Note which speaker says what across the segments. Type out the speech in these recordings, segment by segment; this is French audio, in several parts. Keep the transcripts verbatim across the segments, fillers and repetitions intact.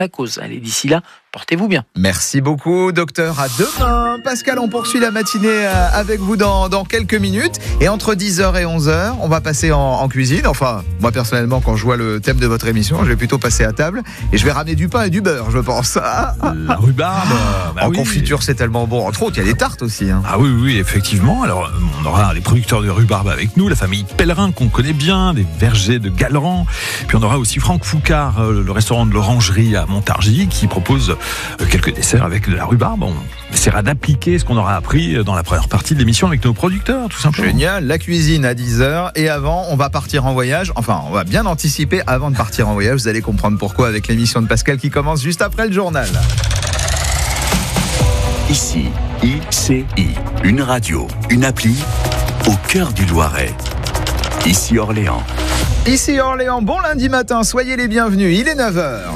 Speaker 1: la cause. Allez, d'ici là, portez-vous bien.
Speaker 2: Merci beaucoup, docteur. À demain. Pascal, on poursuit la matinée avec vous dans, dans quelques minutes. Et entre dix heures et onze heures, on va passer en, en cuisine. Enfin, moi, personnellement, quand je vois le thème de votre émission, je vais plutôt passer à table. Et je vais ramener du pain et du beurre, je pense.
Speaker 3: La rhubarbe. Bah
Speaker 2: en
Speaker 3: oui.
Speaker 2: confiture, c'est tellement bon. Entre autres, il y a des tartes aussi. Hein.
Speaker 3: Ah oui, oui, effectivement. Alors, on aura les producteurs de rhubarbe avec nous, la famille Pellerin qu'on connaît bien, des vergers de Galeran. Puis on aura aussi Franck Foucard, le restaurant de l'Orangerie à Montargis, qui propose quelques desserts avec de la rhubarbe. On essaiera d'appliquer ce qu'on aura appris dans la première partie de l'émission avec nos producteurs, tout simplement.
Speaker 2: Génial. La cuisine à dix heures. Et avant, on va partir en voyage. Enfin, on va bien anticiper avant de partir en voyage. Vous allez comprendre pourquoi avec l'émission de Pascal qui commence juste après le journal.
Speaker 4: Ici, I C I, une radio, une appli au cœur du Loiret. Ici Orléans.
Speaker 2: Ici Orléans, bon lundi matin, soyez les bienvenus, il est neuf heures.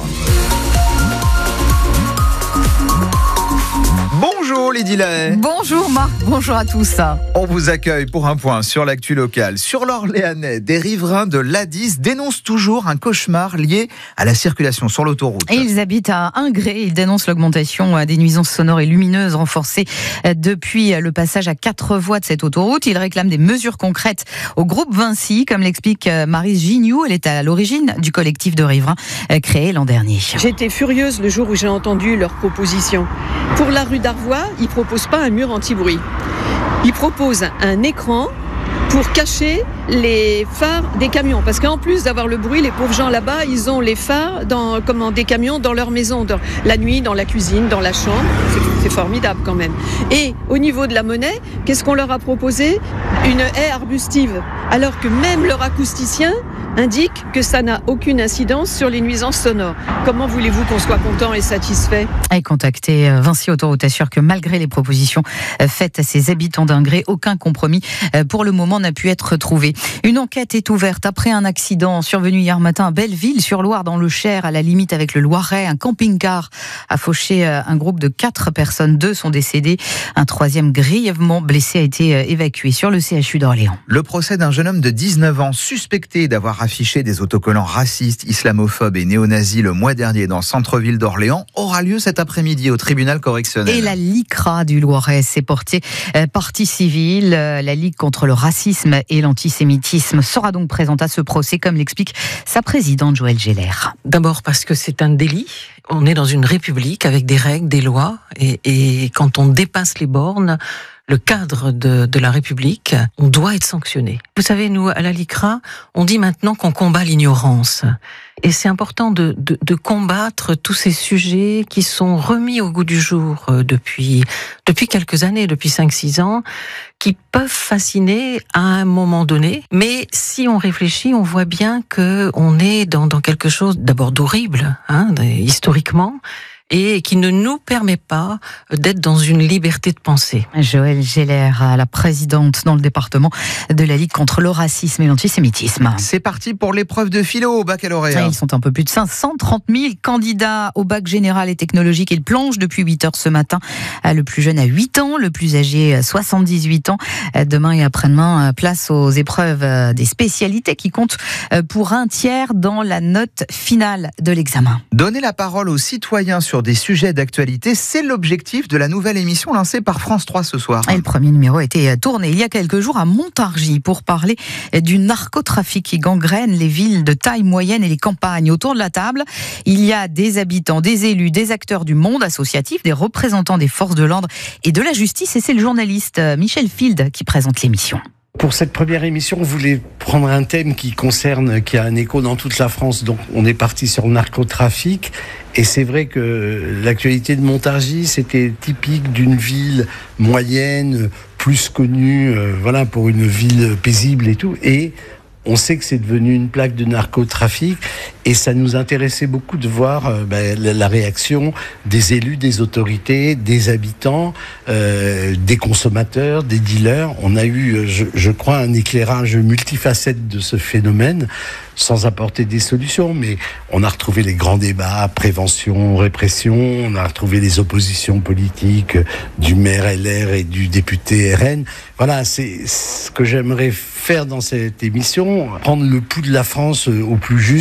Speaker 2: Bonjour Lydie Lahaye.
Speaker 5: Bonjour Marc, bonjour à tous.
Speaker 2: On vous accueille pour un point sur l'actu locale. Sur l'Orléanais, des riverains de l'A dix dénoncent toujours un cauchemar lié à la circulation sur l'autoroute.
Speaker 5: Et ils habitent à Ingré. Ils dénoncent l'augmentation des nuisances sonores et lumineuses renforcées depuis le passage à quatre voies de cette autoroute. Ils réclament des mesures concrètes au groupe Vinci, comme l'explique Maryse Gignoux. Elle est à l'origine du collectif de riverains créé l'an dernier.
Speaker 6: J'étais furieuse le jour où j'ai entendu leurs propositions. Pour la rue d'Arvois, ils ne proposent pas un mur anti-bruit. Ils proposent un écran pour cacher les phares des camions. Parce qu'en plus d'avoir le bruit, les pauvres gens là-bas, ils ont les phares dans, comment, des camions dans leur maison, dans, la nuit, dans la cuisine, dans la chambre. C'est, c'est formidable quand même. Et au niveau de la monnaie, qu'est-ce qu'on leur a proposé ? Une haie arbustive. Alors que même leur acousticien indique que ça n'a aucune incidence sur les nuisances sonores. Comment voulez-vous qu'on soit content et satisfait ?
Speaker 5: Et contacté, Vinci Autoroute assure que malgré les propositions faites à ses habitants d'Ingré, aucun compromis pour le moment n'a pu être trouvé. Une enquête est ouverte après un accident survenu hier matin à Belleville-sur-Loire dans le Cher, à la limite avec le Loiret. Un camping-car a fauché un groupe de quatre personnes. Deux sont décédés. Un troisième grièvement blessé a été évacué sur le C H U d'Orléans.
Speaker 2: Le procès d'un jeune homme de dix-neuf ans suspecté d'avoir affiché des autocollants racistes, islamophobes et néo-nazis le mois dernier dans le centre-ville d'Orléans aura lieu cet après-midi au tribunal correctionnel.
Speaker 5: Et la LICRA du Loiret s'est portée partie civile. La Ligue contre le racisme et l'antisémitisme sera donc présente à ce procès, comme l'explique sa présidente Joëlle Geller.
Speaker 7: D'abord parce que c'est un délit. On est dans une république avec des règles, des lois, et, et quand on dépasse les bornes, le cadre de, de la République, on doit être sanctionné. Vous savez, nous, à la LICRA, on dit maintenant qu'on combat l'ignorance. Et c'est important de, de, de combattre tous ces sujets qui sont remis au goût du jour depuis, depuis quelques années, depuis cinq six ans, qui peuvent fasciner à un moment donné. Mais si on réfléchit, on voit bien qu'on est dans, dans quelque chose d'abord d'horrible, hein, historiquement, et qui ne nous permet pas d'être dans une liberté de pensée.
Speaker 5: Joëlle Geller, la présidente dans le département de la Ligue contre le racisme et l'antisémitisme.
Speaker 2: C'est parti pour l'épreuve de philo au baccalauréat.
Speaker 5: Ils sont un peu plus de cinq cent trente mille candidats au bac général et technologique. Ils plongent depuis huit heures ce matin. Le plus jeune a huit ans, le plus âgé soixante-dix-huit ans. Demain et après-demain, place aux épreuves des spécialités qui comptent pour un tiers dans la note finale de l'examen.
Speaker 2: Donner la parole aux citoyens sur des sujets d'actualité, c'est l'objectif de la nouvelle émission lancée par France trois ce soir.
Speaker 5: Et le premier numéro a été tourné il y a quelques jours à Montargis pour parler du narcotrafic qui gangrène les villes de taille moyenne et les campagnes. Autour de la table, il y a des habitants, des élus, des acteurs du monde associatif, des représentants des forces de l'ordre et de la justice. Et c'est le journaliste Michel Field qui présente l'émission.
Speaker 8: Pour cette première émission, on voulait prendre un thème qui concerne, qui a un écho dans toute la France. Donc, on est parti sur le narcotrafic. Et c'est vrai que l'actualité de Montargis, c'était typique d'une ville moyenne, plus connue, euh, voilà, pour une ville paisible et tout. Et on sait que c'est devenu une plaque de narcotrafic. Et ça nous intéressait beaucoup de voir euh, ben, la réaction des élus, des autorités, des habitants, euh, des consommateurs, des dealers. On a eu, je, je crois, un éclairage multifacette de ce phénomène, sans apporter des solutions, mais on a retrouvé les grands débats, prévention, répression, on a retrouvé les oppositions politiques du maire L R et du député R N. Voilà, c'est ce que j'aimerais faire dans cette émission, prendre le pouls de la France au plus juste,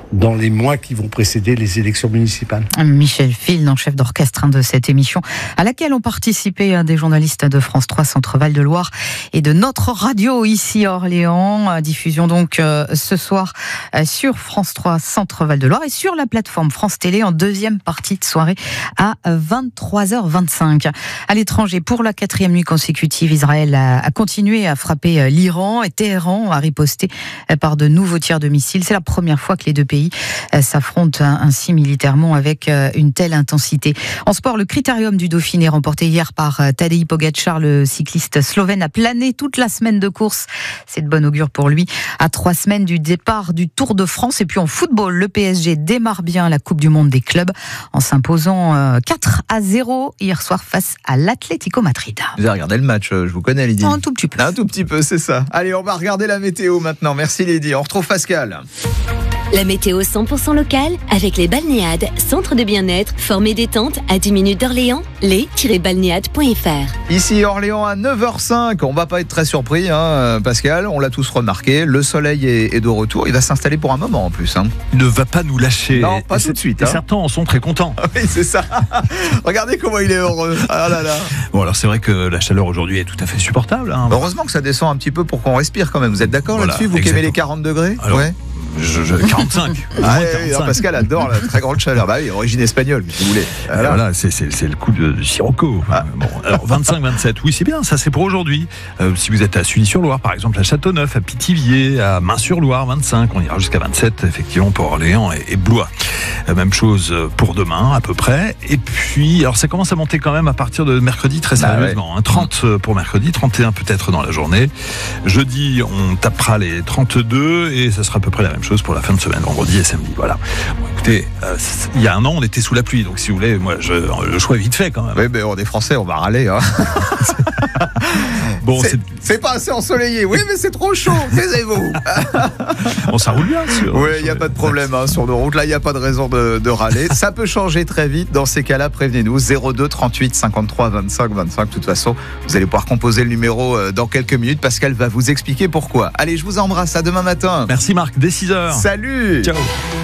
Speaker 8: dans les mois qui vont précéder les élections municipales.
Speaker 5: Michel Filne, chef d'orchestre de cette émission, à laquelle ont participé des journalistes de France trois Centre Val de Loire et de notre radio ici à Orléans. Diffusion donc ce soir sur France trois Centre Val de Loire et sur la plateforme France Télé en deuxième partie de soirée à vingt-trois heures vingt-cinq. À l'étranger, pour la quatrième nuit consécutive, Israël a continué à frapper l'Iran et Téhéran a riposté par de nouveaux tirs de missiles. C'est la première fois que les deux pays s'affrontent ainsi militairement avec une telle intensité. En sport, le critérium du Dauphiné remporté hier par Tadej Pogačar, le cycliste slovène, a plané toute la semaine de course. C'est de bon augure pour lui. À trois semaines du départ du Tour de France. Et puis en football, le P S G démarre bien la Coupe du Monde des clubs en s'imposant quatre à zéro hier soir face à l'Atlético Madrid.
Speaker 2: Vous avez regardé le match, je vous connais Lydie.
Speaker 5: Un tout petit peu.
Speaker 2: Un tout petit peu, c'est ça. Allez, on va regarder la météo maintenant. Merci Lydie. On retrouve Pascal.
Speaker 9: La météo cent pour cent locale avec les Balnéades, centre de bien-être, formé détente à dix minutes d'Orléans, les tiret balnéades point f r.
Speaker 2: Ici Orléans à neuf heures cinq, on va pas être très surpris, hein, Pascal, on l'a tous remarqué, le soleil est, est de retour, il va s'installer pour un moment en plus. Hein.
Speaker 3: Il ne va pas nous lâcher.
Speaker 2: Non, pas
Speaker 3: et
Speaker 2: tout de suite.
Speaker 3: Et
Speaker 2: hein.
Speaker 3: certains en sont très contents.
Speaker 2: Oui, c'est ça. Regardez comment il est heureux. Ah là là.
Speaker 3: Bon, alors c'est vrai que la chaleur aujourd'hui est tout à fait supportable. Hein.
Speaker 2: Heureusement que ça descend un petit peu pour qu'on respire quand même. Vous êtes d'accord
Speaker 3: Voilà,
Speaker 2: là-dessus, vous qui aimez les quarante degrés?
Speaker 3: Alors,
Speaker 2: ouais.
Speaker 3: Je, je, quarante-cinq.
Speaker 2: Ah, oui, non, Pascal adore la très grande chaleur. Bah oui, origine espagnole, si vous voulez.
Speaker 3: Voilà, voilà c'est, c'est, c'est le coup de, de Sirocco. Ah. Bon, alors vingt-cinq vingt-sept, oui c'est bien, ça c'est pour aujourd'hui. Euh, si vous êtes à Sully-sur-Loire, par exemple, à Châteauneuf, à Pithiviers, à Main-sur-Loire, vingt-cinq, on ira jusqu'à vingt-sept, effectivement, pour Orléans et, et Blois. Euh, même chose pour demain, à peu près. Et puis, alors ça commence à monter quand même à partir de mercredi, très sérieusement. Ah ouais. hein, trente pour mercredi, trente et un peut-être dans la journée. Jeudi, on tapera les trente-deux et ça sera à peu près la même chose pour la fin de semaine. Vendredi et samedi, voilà. Bon, écoutez, euh, il y a un an, on était sous la pluie, donc si vous voulez, moi, je, le choix est vite fait quand même.
Speaker 2: Oui, mais on est français, on va râler. Hein.
Speaker 3: Bon,
Speaker 2: c'est,
Speaker 3: c'est...
Speaker 2: c'est pas assez ensoleillé. Oui, mais c'est trop chaud. Taisez-vous.
Speaker 3: Bon, ça roule bien. Sur,
Speaker 2: oui, il n'y a pas de problème hein, sur nos routes. Là, il n'y a pas de raison de, de râler. Ça peut changer très vite. Dans ces cas-là, prévenez-nous. zéro deux trente-huit cinquante-trois vingt-cinq vingt-cinq. De toute façon, vous allez pouvoir composer le numéro dans quelques minutes. Pascal va vous expliquer pourquoi. Allez, je vous embrasse. À demain matin.
Speaker 3: Merci Marc. Dès six heures.
Speaker 2: Salut.
Speaker 3: Ciao.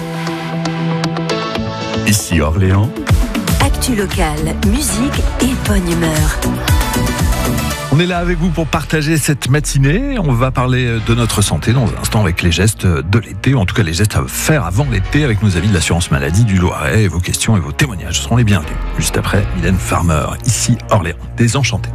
Speaker 4: Ici Orléans.
Speaker 9: Actu locale, musique et bonne humeur.
Speaker 3: On est là avec vous pour partager cette matinée. On va parler de notre santé dans un instant avec les gestes de l'été, ou en tout cas les gestes à faire avant l'été avec nos amis de l'assurance maladie du Loiret. Et vos questions et vos témoignages seront les bienvenus. Juste après, Mylène Farmer, ici Orléans. Désenchanté.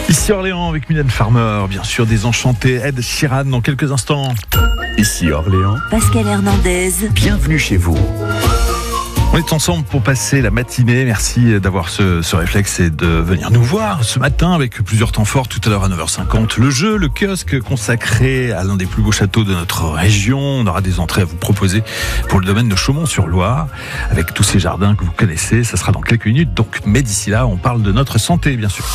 Speaker 3: Ici Orléans avec Mylène Farmer, bien sûr Désenchanté, Ed Sheeran dans quelques instants.
Speaker 4: Ici Orléans,
Speaker 9: Pascal Hernandez.
Speaker 4: bienvenue chez vous.
Speaker 3: On est ensemble pour passer la matinée. Merci d'avoir ce, ce réflexe et de venir nous voir ce matin avec plusieurs temps forts. Tout à l'heure à neuf heures cinquante, le jeu, le kiosque consacré à l'un des plus beaux châteaux de notre région. On aura des entrées à vous proposer pour le domaine de Chaumont-sur-Loire avec tous ces jardins que vous connaissez. Ça sera dans quelques minutes. Donc, mais d'ici là, on parle de notre santé, bien sûr.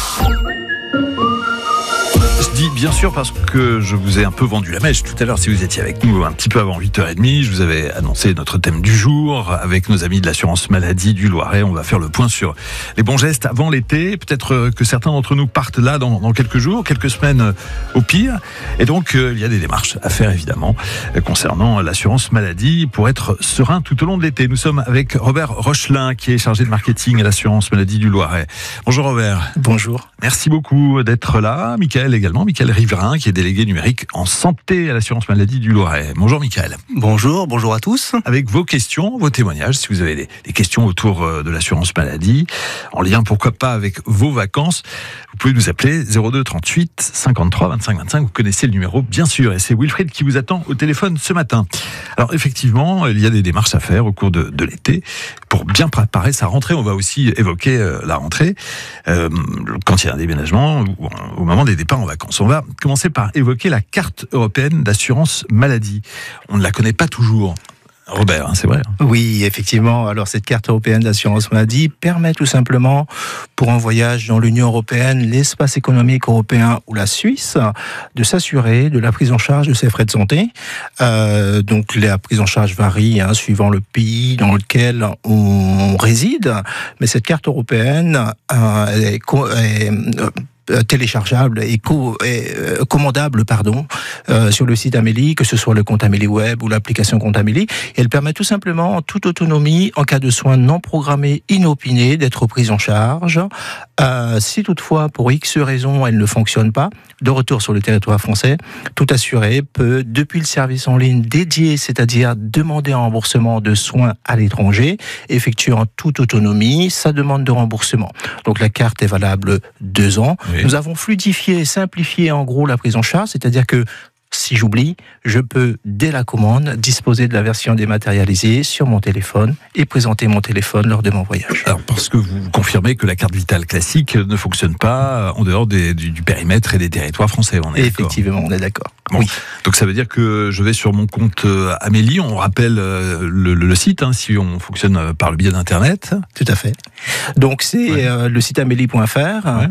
Speaker 3: Je dis bien sûr parce que je vous ai un peu vendu la mèche tout à l'heure. Si vous étiez avec nous un petit peu avant huit heures trente, je vous avais annoncé notre thème du jour avec nos amis de l'assurance maladie du Loiret. On va faire le point sur les bons gestes avant l'été. Peut-être que certains d'entre nous partent là dans, dans quelques jours, quelques semaines au pire. Et donc il y a des démarches à faire évidemment concernant l'assurance maladie pour être serein tout au long de l'été. Nous sommes avec Robert Rochelin qui est chargé de marketing à l'assurance maladie du Loiret. Bonjour Robert.
Speaker 10: Bonjour.
Speaker 3: Merci beaucoup d'être là. Michael également. Michael Riverain, qui est délégué numérique en santé à l'assurance maladie du Loiret. Bonjour Michael.
Speaker 10: Bonjour, bonjour à tous.
Speaker 3: Avec vos questions, vos témoignages, si vous avez des, des questions autour de l'assurance maladie, en lien pourquoi pas avec vos vacances, vous pouvez nous appeler zéro deux trente-huit cinquante-trois vingt-cinq vingt-cinq. Vous connaissez le numéro bien sûr, et c'est Wilfried qui vous attend au téléphone ce matin. Alors effectivement, il y a des démarches à faire au cours de, de l'été pour bien préparer sa rentrée. On va aussi évoquer euh, la rentrée euh, quand il y a un déménagement ou au moment des départs en vacances. On va commencer par évoquer la carte européenne d'assurance maladie. On ne la connaît pas toujours. Robert, hein, c'est vrai.
Speaker 10: Oui, effectivement. Alors, cette carte européenne d'assurance maladie permet tout simplement, pour un voyage dans l'Union européenne, l'espace économique européen ou la Suisse, de s'assurer de la prise en charge de ses frais de santé. Euh, donc, la prise en charge varie hein, suivant le pays dans lequel on réside. Mais cette carte européenne euh, est, est euh, téléchargeable et, co- et euh, commandable pardon euh, sur le site Amélie, que ce soit le compte Amélie Web ou l'application compte Amélie. Elle permet tout simplement en toute autonomie, en cas de soins non programmés, inopinés, d'être prise en charge. Euh, si toutefois, pour X raisons, elle ne fonctionne pas, de retour sur le territoire français, tout assuré peut, depuis le service en ligne dédié, c'est-à-dire demander un remboursement de soins à l'étranger, effectuer en toute autonomie sa demande de remboursement. Donc la carte est valable deux ans. Oui. Nous avons fluidifié et simplifié en gros la prise en charge, c'est-à-dire que si j'oublie, je peux, dès la commande, disposer de la version dématérialisée sur mon téléphone et présenter mon téléphone lors de mon voyage.
Speaker 3: Alors, parce que vous confirmez que la carte vitale classique ne fonctionne pas en dehors des, du, du périmètre et des territoires français, on est
Speaker 10: Effectivement, on est d'accord.
Speaker 3: Bon.
Speaker 10: Oui.
Speaker 3: Donc ça veut dire que je vais sur mon compte Amélie, on rappelle le, le, le site, hein, si on fonctionne par le biais d'Internet.
Speaker 10: Tout à fait. Donc c'est ouais. euh, le site amélie point f r. Ouais.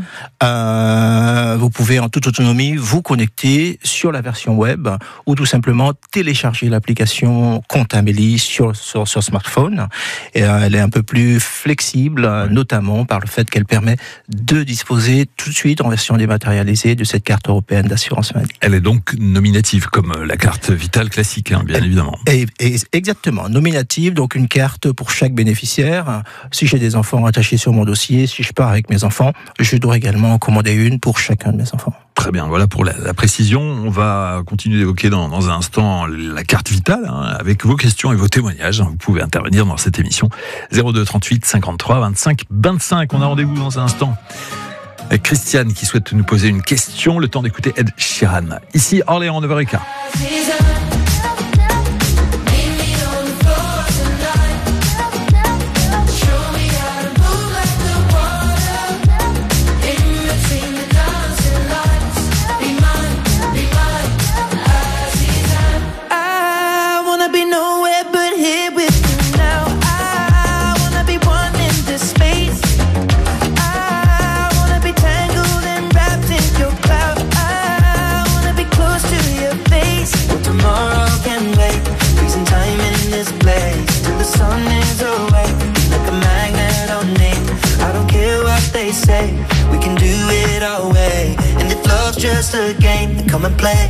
Speaker 10: Euh, vous pouvez en toute autonomie vous connecter sur la version web ou tout simplement télécharger l'application Compte Amélie sur, sur, sur smartphone. Et, euh, elle est un peu plus flexible, ouais. notamment par le fait qu'elle permet de disposer tout de suite en version dématérialisée de cette carte européenne d'assurance maladie.
Speaker 3: Elle est donc nominative, comme la carte vitale classique, hein, bien et, évidemment.
Speaker 10: Et, et, exactement, nominative, donc une carte pour chaque bénéficiaire. Si j'ai des enfants attachés sur mon dossier, si je pars avec mes enfants, je dois également en commander une pour chacun de mes enfants.
Speaker 3: Très bien, voilà pour la, la précision. On va continuer d'évoquer dans, dans un instant la carte vitale, hein, avec vos questions et vos témoignages. Vous pouvez intervenir dans cette émission. zéro deux trente-huit cinquante-trois vingt-cinq vingt-cinq. On a rendez-vous dans un instant avec Christiane qui souhaite nous poser une question. Le temps d'écouter Ed Sheeran. Ici Orléans, neuf heures quinze.
Speaker 11: Say we can do it our way, and if love's just a game, then come and play.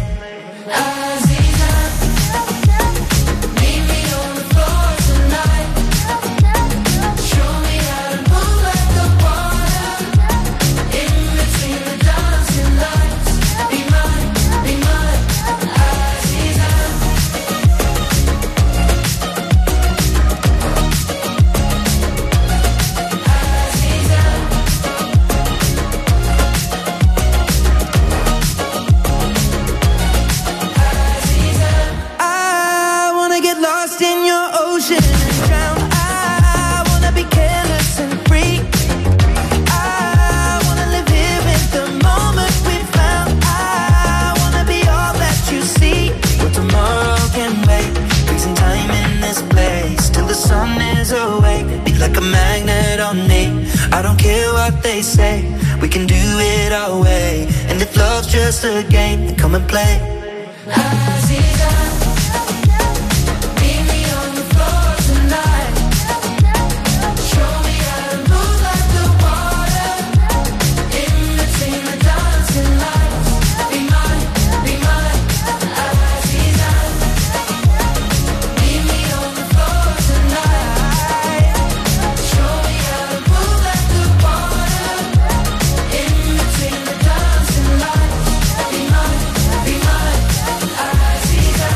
Speaker 11: like a magnet on me. I don't care what they say, we can do it our way. And if love's just a game, then come and play. Aziza, meet me on the floor tonight. Show me how to move like the water. In between the dancing lights. Be mine, be mine, Aziza. Meet me on the floor tonight. Show me how to move like the water. In between the dancing lights. Be mine, be mine, Aziza.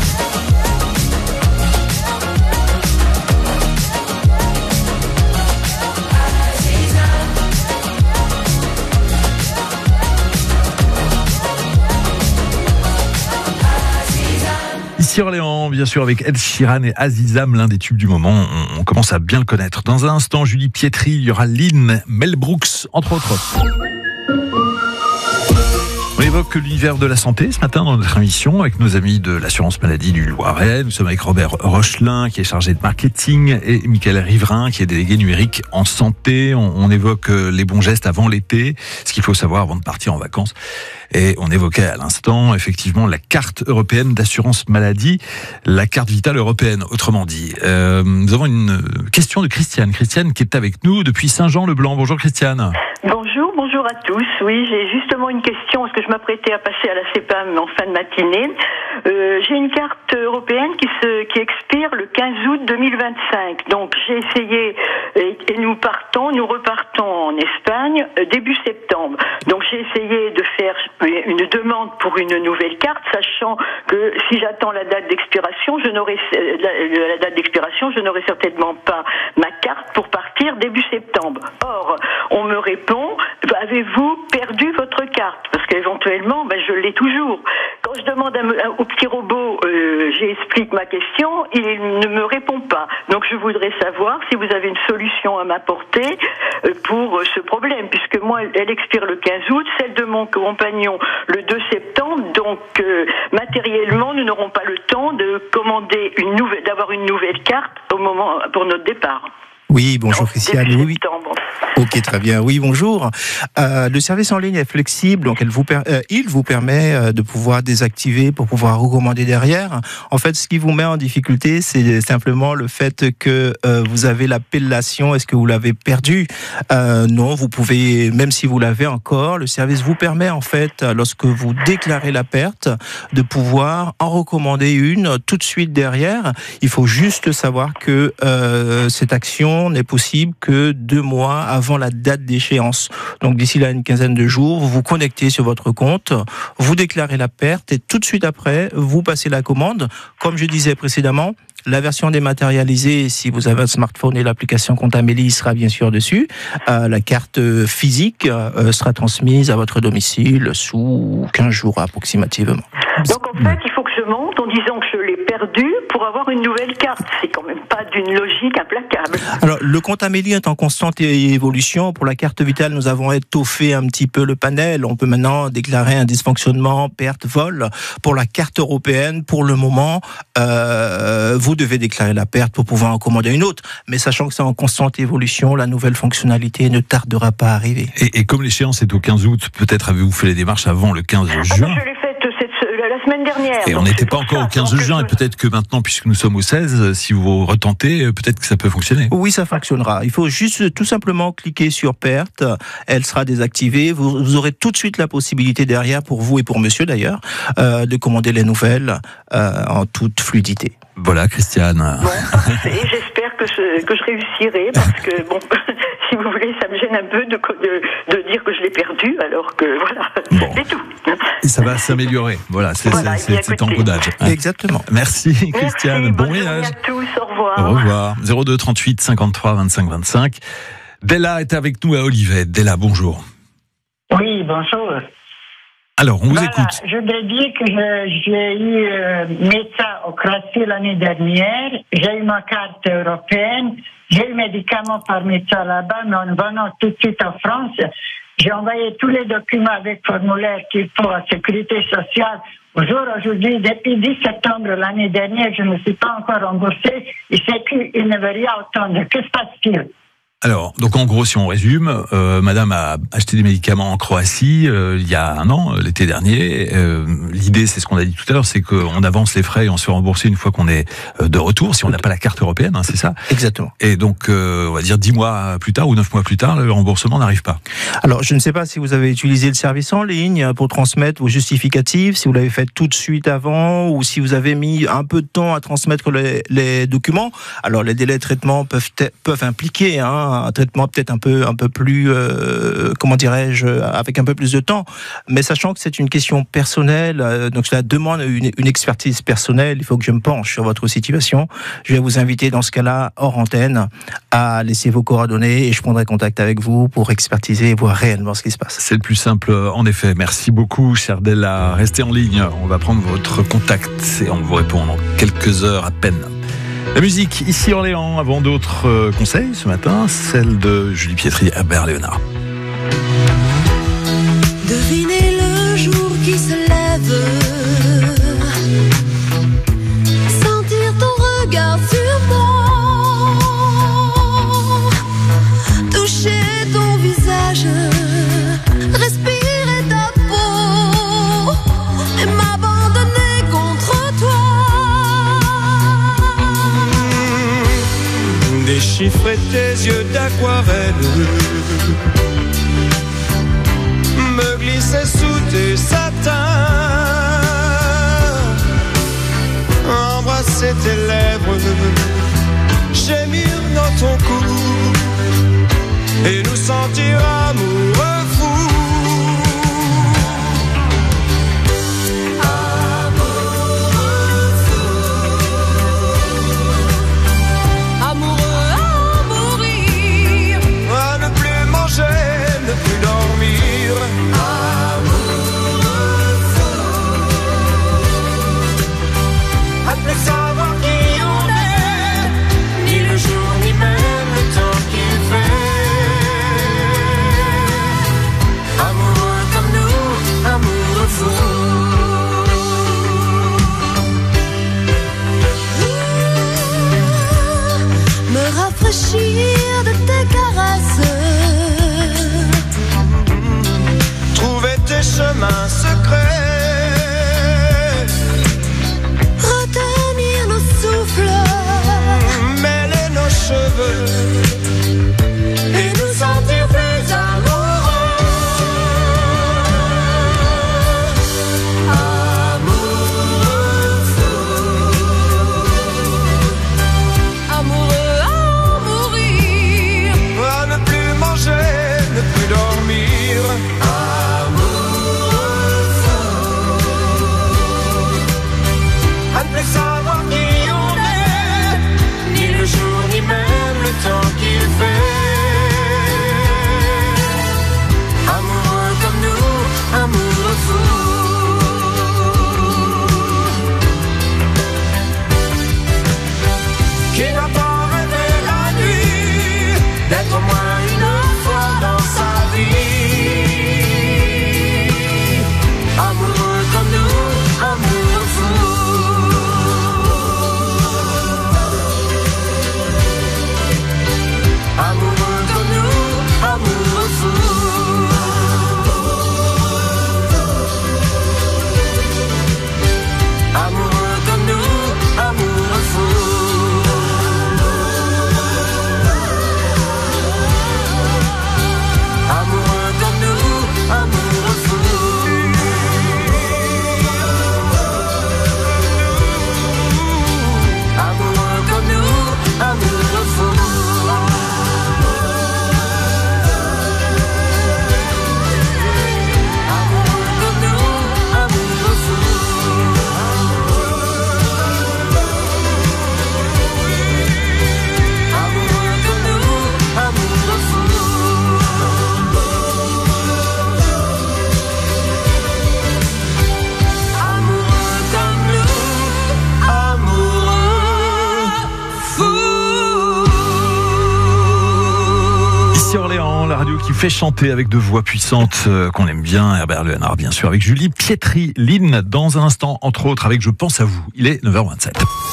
Speaker 3: Ici Orléans, bien sûr, avec Ed Sheeran et Azizam, l'un des tubes du moment. On, on commence à bien le connaître. Dans un instant, Julie Pietri, il y aura Lynn, Mel Brooks, entre autres. On évoque l'univers de la santé ce matin dans notre émission avec nos amis de l'assurance maladie du Loiret. Nous sommes avec Robert Rochelin qui est chargé de marketing et Michael Riverain qui est délégué numérique en santé. On, on évoque les bons gestes avant l'été, ce qu'il faut savoir avant de partir en vacances. Et on évoquait à l'instant effectivement la carte européenne d'assurance maladie, la carte vitale européenne, autrement dit. Euh, nous avons une question de Christiane. Christiane qui est avec nous depuis Saint-Jean-le-Blanc. Bonjour Christiane.
Speaker 12: Bonjour, bonjour à tous. Oui, j'ai justement une question parce que je m'apprêtais à passer à la C E P A M en fin de matinée. Euh, j'ai une carte européenne qui se qui expire le quinze août deux mille vingt-cinq. Donc j'ai essayé et, et nous partons, nous repartons en Espagne euh, début septembre. Donc j'ai essayé de faire une demande pour une nouvelle carte, sachant que si j'attends la date d'expiration, je n'aurai la, la date d'expiration, je n'aurai certainement pas ma carte pour partir début septembre. Or, on me répond, avez-vous perdu votre carte? Parce qu'éventuellement, ben, je l'ai toujours. Quand je demande à me, au petit robot, euh, j'explique ma question, il ne me répond pas. Donc je voudrais savoir si vous avez une solution à m'apporter euh, pour ce problème, puisque moi, elle expire le quinze août, celle de mon compagnon le deux septembre, donc euh, matériellement, nous n'aurons pas le temps de commander une nouvelle, d'avoir une nouvelle carte au moment pour notre départ.
Speaker 10: Oui, bonjour donc, Christiane. Oui, oui.
Speaker 12: Septembre.
Speaker 10: Ok, très bien. Oui, bonjour. Euh, le service en ligne est flexible, donc elle vous per... euh, il vous permet euh, de pouvoir désactiver pour pouvoir recommander derrière. En fait, ce qui vous met en difficulté, c'est simplement le fait que euh, vous avez l'appellation. Est-ce que vous l'avez perdu? euh, Non, vous pouvez, même si vous l'avez encore, le service vous permet en fait, lorsque vous déclarez la perte, de pouvoir en recommander une tout de suite derrière. Il faut juste savoir que euh, cette action n'est possible que deux mois avant la date d'échéance. Donc d'ici là une quinzaine de jours, vous vous connectez sur votre compte, vous déclarez la perte et tout de suite après, vous passez la commande. Comme je disais précédemment, la version dématérialisée, si vous avez un smartphone et l'application Compte Amélie sera bien sûr dessus. Euh, la carte physique euh, sera transmise à votre domicile sous quinze jours approximativement.
Speaker 12: Donc en fait, il faut que je monte en disant que je l'ai perdu pour avoir une nouvelle carte. C'est quand même pas d'une logique implacable.
Speaker 10: Alors, le Compte Amélie est en constante évolution. Pour la carte vitale, nous avons étoffé un petit peu le panel. On peut maintenant déclarer un dysfonctionnement, perte, vol. Pour la carte européenne, pour le moment, euh, vous devez déclarer la perte pour pouvoir en commander une autre. Mais sachant que c'est en constante évolution, la nouvelle fonctionnalité ne tardera pas à arriver.
Speaker 3: Et, et comme l'échéance est au quinze août, peut-être avez-vous fait les démarches avant le quinze juin?
Speaker 12: Ah ben je l'ai faite cette, la semaine dernière.
Speaker 3: Et on n'était pas encore ça. au quinze donc juin, et peut-être que maintenant, puisque nous sommes au seize, si vous retentez, peut-être que ça peut fonctionner.
Speaker 10: Oui, ça fonctionnera. Il faut juste tout simplement cliquer sur perte, elle sera désactivée. Vous, vous aurez tout de suite la possibilité derrière, pour vous et pour monsieur d'ailleurs, euh, de commander les nouvelles euh, en toute fluidité.
Speaker 3: Voilà, Christiane.
Speaker 12: Bon, parfait. J'espère que je, que je réussirai, parce que, bon, si vous voulez, ça me gêne un peu de, de, de dire que je l'ai perdu, alors que, voilà, bon. C'est tout.
Speaker 3: Et ça va s'améliorer. Voilà, c'est,
Speaker 12: voilà,
Speaker 3: c'est, c'est, c'est encodage.
Speaker 10: Exactement.
Speaker 3: Merci, Christiane.
Speaker 12: Merci,
Speaker 3: bon
Speaker 12: voyage.
Speaker 3: voyage.
Speaker 12: À tous, au revoir.
Speaker 3: Au revoir. zéro deux trente-huit cinquante-trois vingt-cinq vingt-cinq. Della est avec nous à Olivet. Della, bonjour.
Speaker 13: Oui, bonjour.
Speaker 3: Alors, on vous
Speaker 13: voilà,
Speaker 3: écoute.
Speaker 13: Je voudrais dire que je, j'ai eu euh, médecin au Croatie l'année dernière. J'ai eu ma carte européenne. J'ai eu médicaments par médecin là-bas, mais en venant tout de suite en France, j'ai envoyé tous les documents avec formulaire qu'il faut à Sécurité sociale Au jour aujourd'hui, depuis dix septembre l'année dernière, je ne suis pas encore remboursée. Et c'est qu'il ne veut rien entendre. Que se passe-t-il?
Speaker 3: Alors, donc en gros, si on résume, euh, Madame a acheté des médicaments en Croatie euh, il y a un an, euh, l'été dernier. Euh, l'idée, c'est ce qu'on a dit tout à l'heure, c'est qu'on avance les frais et on se fait rembourser une fois qu'on est euh, de retour, si on n'a pas la carte européenne, hein, c'est ça?
Speaker 10: Exactement.
Speaker 3: Et donc, euh, on va dire dix mois plus tard ou neuf mois plus tard, le remboursement n'arrive pas.
Speaker 10: Alors, je ne sais pas si vous avez utilisé le service en ligne pour transmettre vos justificatifs, si vous l'avez fait tout de suite avant, ou si vous avez mis un peu de temps à transmettre les, les documents. Alors, les délais de traitement peuvent, peuvent impliquer hein, un traitement peut-être un peu, un peu plus, euh, comment dirais-je, avec un peu plus de temps. Mais sachant que c'est une question personnelle, euh, donc cela demande une, une expertise personnelle, il faut que je me penche sur votre situation. Je vais vous inviter dans ce cas-là, hors antenne, à laisser vos coordonnées et je prendrai contact avec vous pour expertiser et voir réellement ce qui se passe.
Speaker 3: C'est le plus simple, en effet. Merci beaucoup, chère Della. Restez en ligne. On va prendre votre contact et on vous répond dans quelques heures à peine. La musique, ici Orléans, avant d'autres euh, conseils ce matin, celle de Julie Pietri à Herbert Léonard.
Speaker 11: Devinez le jour qui se lève, sentir ton regard sur moi, toucher ton visage, respirer ta peau et m'abandonner contre toi.
Speaker 14: Déchiffrer tes yeux d'aquarelle, me glisser sous tes satins, embrasser tes lèvres, gémir dans ton cou et nous sentir amoureux fous.
Speaker 11: Ne plus dormir, amoureux fou, à plus savoir qui on est, ni le jour ni même le temps qu'il fait. Amoureux comme nous, amoureux fou. Me rafraîchir de tes caresses,
Speaker 14: tes chemins secrets,
Speaker 11: retenir nos souffles,
Speaker 14: mêler nos cheveux
Speaker 11: et nous sentir plus amoureux. Amoureux fou, amoureux à mourir,
Speaker 14: à ne plus manger, ne plus dormir.
Speaker 11: amoureux fou.
Speaker 3: fait chanter avec deux voix puissantes euh, qu'on aime bien. Herbert Léonard, bien sûr, avec Julie Pietri-Lynn, dans un instant, entre autres, avec Je pense à vous. Il est neuf heures vingt-sept.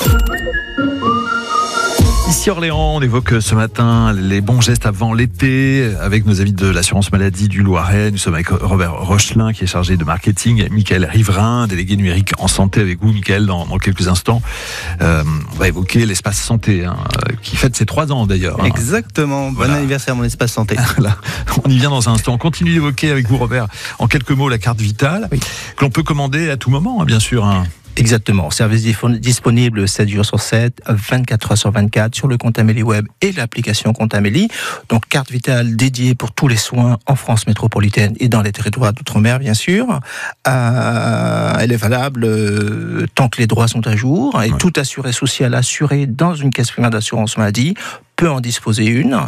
Speaker 3: Ici Orléans, on évoque ce matin les bons gestes avant l'été avec nos amis de l'assurance maladie du Loiret. Nous sommes avec Robert Rochelin qui est chargé de marketing, et Michael Riverain, délégué numérique en santé, avec vous Michael dans, dans quelques instants. Euh, on va évoquer l'espace santé hein, qui fête ses trois ans d'ailleurs. Hein.
Speaker 15: Exactement, bon voilà. Anniversaire mon espace santé.
Speaker 3: Là, on y vient dans un instant. On continue d'évoquer avec vous Robert en quelques mots la carte vitale oui. que l'on peut commander à tout moment hein, bien sûr. Hein.
Speaker 10: Exactement. Service disponible sept jours sur sept, vingt-quatre heures sur vingt-quatre sur le compte Amélie Web et l'application compte Amélie. Donc, carte vitale dédiée pour tous les soins en France métropolitaine et dans les territoires d'outre-mer, bien sûr. Euh, elle est valable euh, tant que les droits sont à jour et ouais. tout assuré social assuré dans une caisse primaire d'assurance maladie peut en disposer une.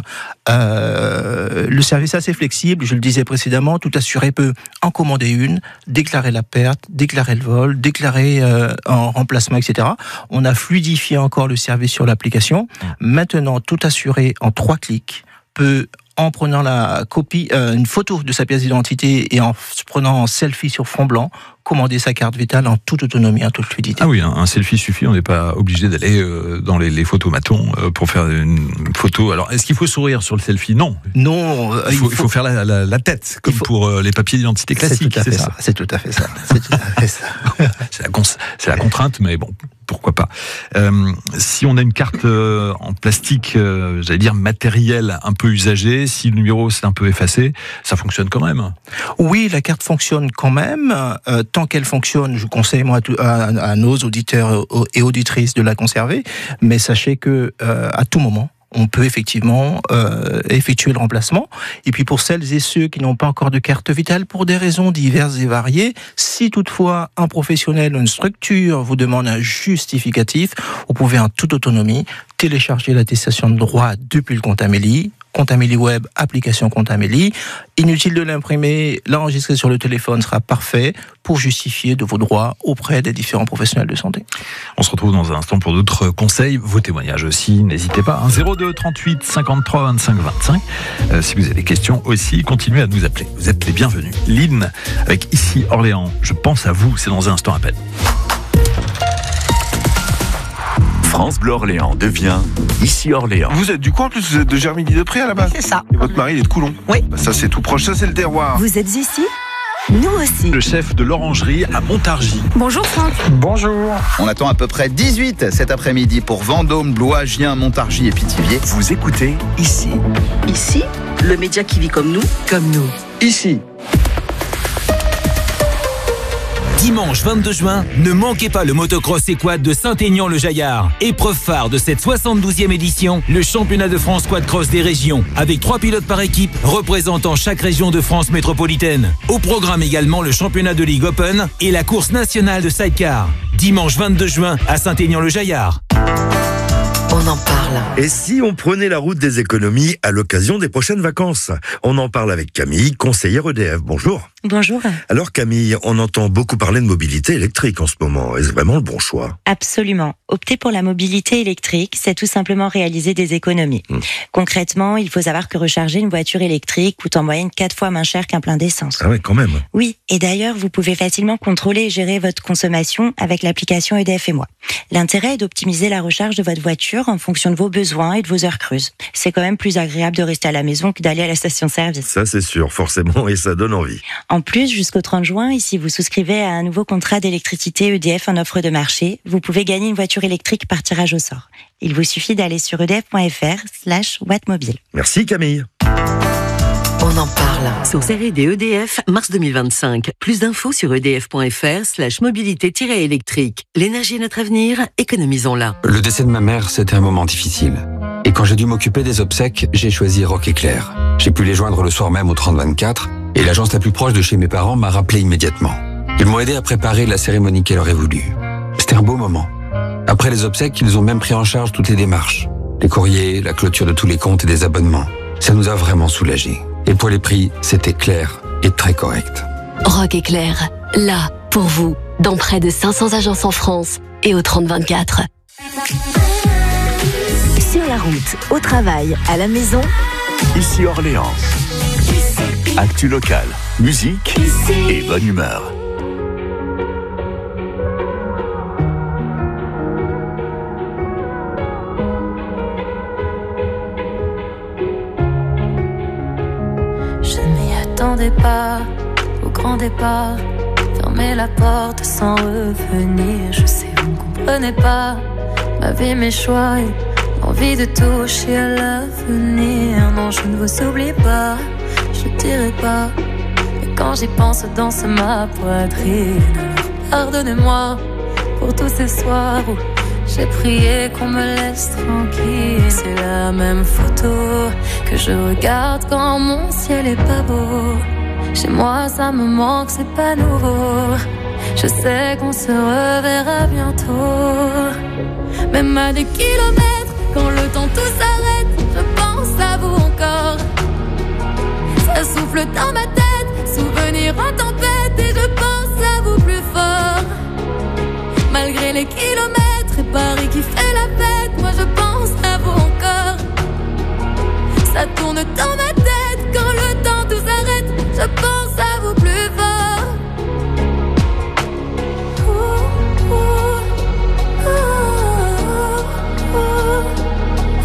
Speaker 10: Euh, le service est assez flexible, je le disais précédemment, tout assuré peut en commander une, déclarer la perte, déclarer le vol, déclarer euh, en remplacement, et cetera. On a fluidifié encore le service sur l'application. Maintenant, tout assuré en trois clics peut, en prenant la copie, euh, une photo de sa pièce d'identité et en se prenant en selfie sur fond blanc, commander sa carte vitale en toute autonomie, en toute fluidité.
Speaker 3: Ah oui, un, un selfie suffit, on n'est pas obligé d'aller euh, dans les, les photomatons euh, pour faire une photo. Alors, est-ce qu'il faut sourire sur le selfie ? Non.
Speaker 10: Non.
Speaker 3: Euh, il, faut, il, faut, il faut faire la, la, la tête, comme faut... pour euh, les papiers d'identité classiques.
Speaker 10: C'est tout à fait ça. ça. C'est tout à fait ça. C'est tout à fait ça.
Speaker 3: c'est, la cons- c'est la contrainte, mais bon, pourquoi pas. Euh, si on a une carte euh, en plastique, euh, j'allais dire matérielle, un peu usagée, si le numéro s'est un peu effacé, ça fonctionne quand même.
Speaker 10: Oui, la carte fonctionne quand même. Euh, tant qu'elle fonctionne, je conseille moi à, à, à nos auditeurs et auditrices de la conserver. Mais sachez que euh, à tout moment, on peut effectivement euh, effectuer le remplacement. Et puis pour celles et ceux qui n'ont pas encore de carte vitale, pour des raisons diverses et variées, si toutefois un professionnel ou une structure vous demande un justificatif, vous pouvez en toute autonomie télécharger l'attestation de droit depuis le compte Amélie, compte Amélie Web, application compte Amélie. Inutile de l'imprimer, l'enregistrer sur le téléphone sera parfait pour justifier de vos droits auprès des différents professionnels de santé.
Speaker 3: On se retrouve dans un instant pour d'autres conseils, vos témoignages aussi, n'hésitez pas. Hein, zéro deux trente-huit cinquante-trois vingt-cinq vingt-cinq. Euh, si vous avez des questions aussi, continuez à nous appeler. Vous êtes les bienvenus. Lynn, avec Ici Orléans, je pense à vous, c'est dans un instant à peine.
Speaker 4: France Bleu Orléans devient Ici Orléans.
Speaker 16: Vous êtes du coin en plus, vous êtes de Germilly-de-Pré à la base.
Speaker 17: C'est ça.
Speaker 16: Et votre mari il est de Coulon.
Speaker 17: Oui.
Speaker 16: Bah, ça c'est tout proche, ça c'est le terroir.
Speaker 17: Vous êtes ici ? Nous aussi.
Speaker 3: Le chef de l'orangerie à Montargis.
Speaker 17: Bonjour Franck.
Speaker 2: Bonjour. On attend à peu près dix-huit cet après-midi pour Vendôme, Blois, Gien, Montargis et Pithiviers.
Speaker 4: Vous écoutez Ici.
Speaker 17: Ici, le média qui vit comme nous. Comme nous.
Speaker 2: Ici.
Speaker 18: Dimanche vingt-deux juin, ne manquez pas le motocross Equad de Saint-Aignan-le-Jaillard. Épreuve phare de cette soixante-douzième édition, le championnat de France Quad Cross des régions, avec trois pilotes par équipe représentant chaque région de France métropolitaine. Au programme également le championnat de Ligue Open et la course nationale de sidecar. Dimanche vingt-deux juin à Saint-Aignan-le-Jaillard.
Speaker 17: On en parle.
Speaker 19: Et si on prenait la route des économies à l'occasion des prochaines vacances ? On en parle avec Camille, conseillère E D F. Bonjour.
Speaker 20: Bonjour.
Speaker 19: Alors Camille, on entend beaucoup parler de mobilité électrique en ce moment. Est-ce vraiment le bon choix ?
Speaker 20: Absolument. Opter pour la mobilité électrique, c'est tout simplement réaliser des économies. Mmh. Concrètement, il faut savoir que recharger une voiture électrique coûte en moyenne quatre fois moins cher qu'un plein d'essence.
Speaker 19: Ah ouais, quand même.
Speaker 20: Oui, et d'ailleurs, vous pouvez facilement contrôler et gérer votre consommation avec l'application E D F et moi. L'intérêt est d'optimiser la recharge de votre voiture en fonction de vos besoins et de vos heures creuses. C'est quand même plus agréable de rester à la maison que d'aller à la station-service.
Speaker 19: Ça c'est sûr, forcément, et ça donne envie.
Speaker 20: En plus, jusqu'au trente juin, et si vous souscrivez à un nouveau contrat d'électricité E D F en offre de marché, vous pouvez gagner une voiture électrique par tirage au sort. Il vous suffit d'aller sur edf.fr slash wattmobile.
Speaker 19: Merci Camille.
Speaker 17: On en parle. Sur série des E D F, mars deux mille vingt-cinq. Plus d'infos sur edf.fr slash mobilité-électrique. L'énergie est notre avenir, économisons-la.
Speaker 21: Le décès de ma mère, c'était un moment difficile. Et quand j'ai dû m'occuper des obsèques, j'ai choisi Rock Éclair. J'ai pu les joindre le soir même au trente vingt-quatre, et l'agence la plus proche de chez mes parents m'a rappelé immédiatement. Ils m'ont aidé à préparer la cérémonie qu'elle aurait voulu. C'était un beau moment. Après les obsèques, ils ont même pris en charge toutes les démarches. Les courriers, la clôture de tous les comptes et des abonnements. Ça nous a vraiment soulagés. Et pour les prix, c'était clair et très correct.
Speaker 9: Rock Éclair, là, pour vous, dans près de cinq cents agences en France et au trente vingt-quatre. Sur la route, au travail, à la maison,
Speaker 4: Ici Orléans. Actu locale, musique et bonne humeur.
Speaker 11: Je ne m'y attendais pas au grand départ. Fermer la porte sans revenir. Je sais, vous ne comprenez pas ma vie, mes choix et l'envie de toucher à l'avenir. Non, je ne vous oublie pas, je dirai pas. Mais quand j'y pense, danse ma poitrine. Alors pardonnez-moi pour tous ces soirs où j'ai prié qu'on me laisse tranquille. C'est la même photo que je regarde quand mon ciel est pas beau. Chez moi ça me manque, c'est pas nouveau. Je sais qu'on se reverra bientôt. Même à des kilomètres, quand le temps tout s'arrête, je pense à vous encore. Ça souffle dans ma tête, souvenir en tempête, et je pense à vous plus fort. Malgré les kilomètres et Paris qui fait la fête, moi je pense à vous encore. Ça tourne dans ma tête, quand le temps tout s'arrête, je pense à vous plus fort. Ouh, ouh, ouh, ouh,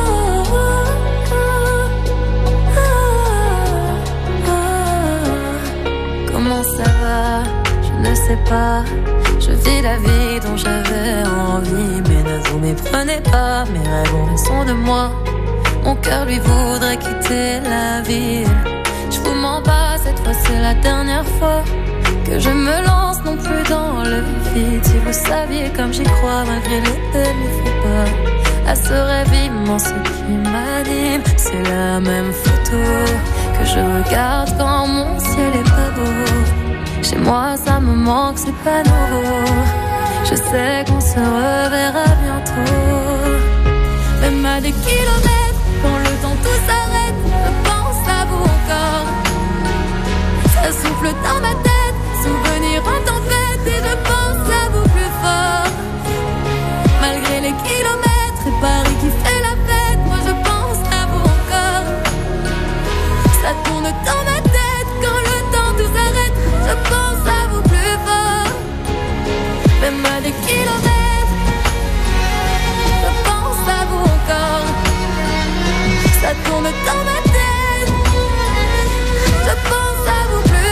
Speaker 11: ouh, ouh. Comment ça va? Je ne sais pas. Je vis la vie dont j'avais envie, mais ne vous méprenez pas, mes rêves ont raison de moi. Mon cœur lui voudrait quitter la ville. Je vous mens pas, cette fois c'est la dernière fois que je me lance non plus dans le vide. Si vous saviez comme j'y crois, malgré les peines, il faut pas à ce rêve immense qui m'anime. C'est la même photo que je regarde quand mon ciel est pas beau. Chez moi ça me manque, c'est pas nouveau. Je sais qu'on se reverra bientôt. Même à des kilomètres, quand le temps tout s'arrête, je pense à vous encore. Ça souffle dans ma tête, souvenir en tempête, et je pense à vous plus fort. Malgré les kilomètres et Paris qui fait la fête, moi je pense à vous encore. Ça tourne dans ma tête, quand le temps tout s'arrête, je pense à vous plus fort. Même à des kilomètres, je pense à vous encore. Ça tourne dans ma tête, je pense à vous plus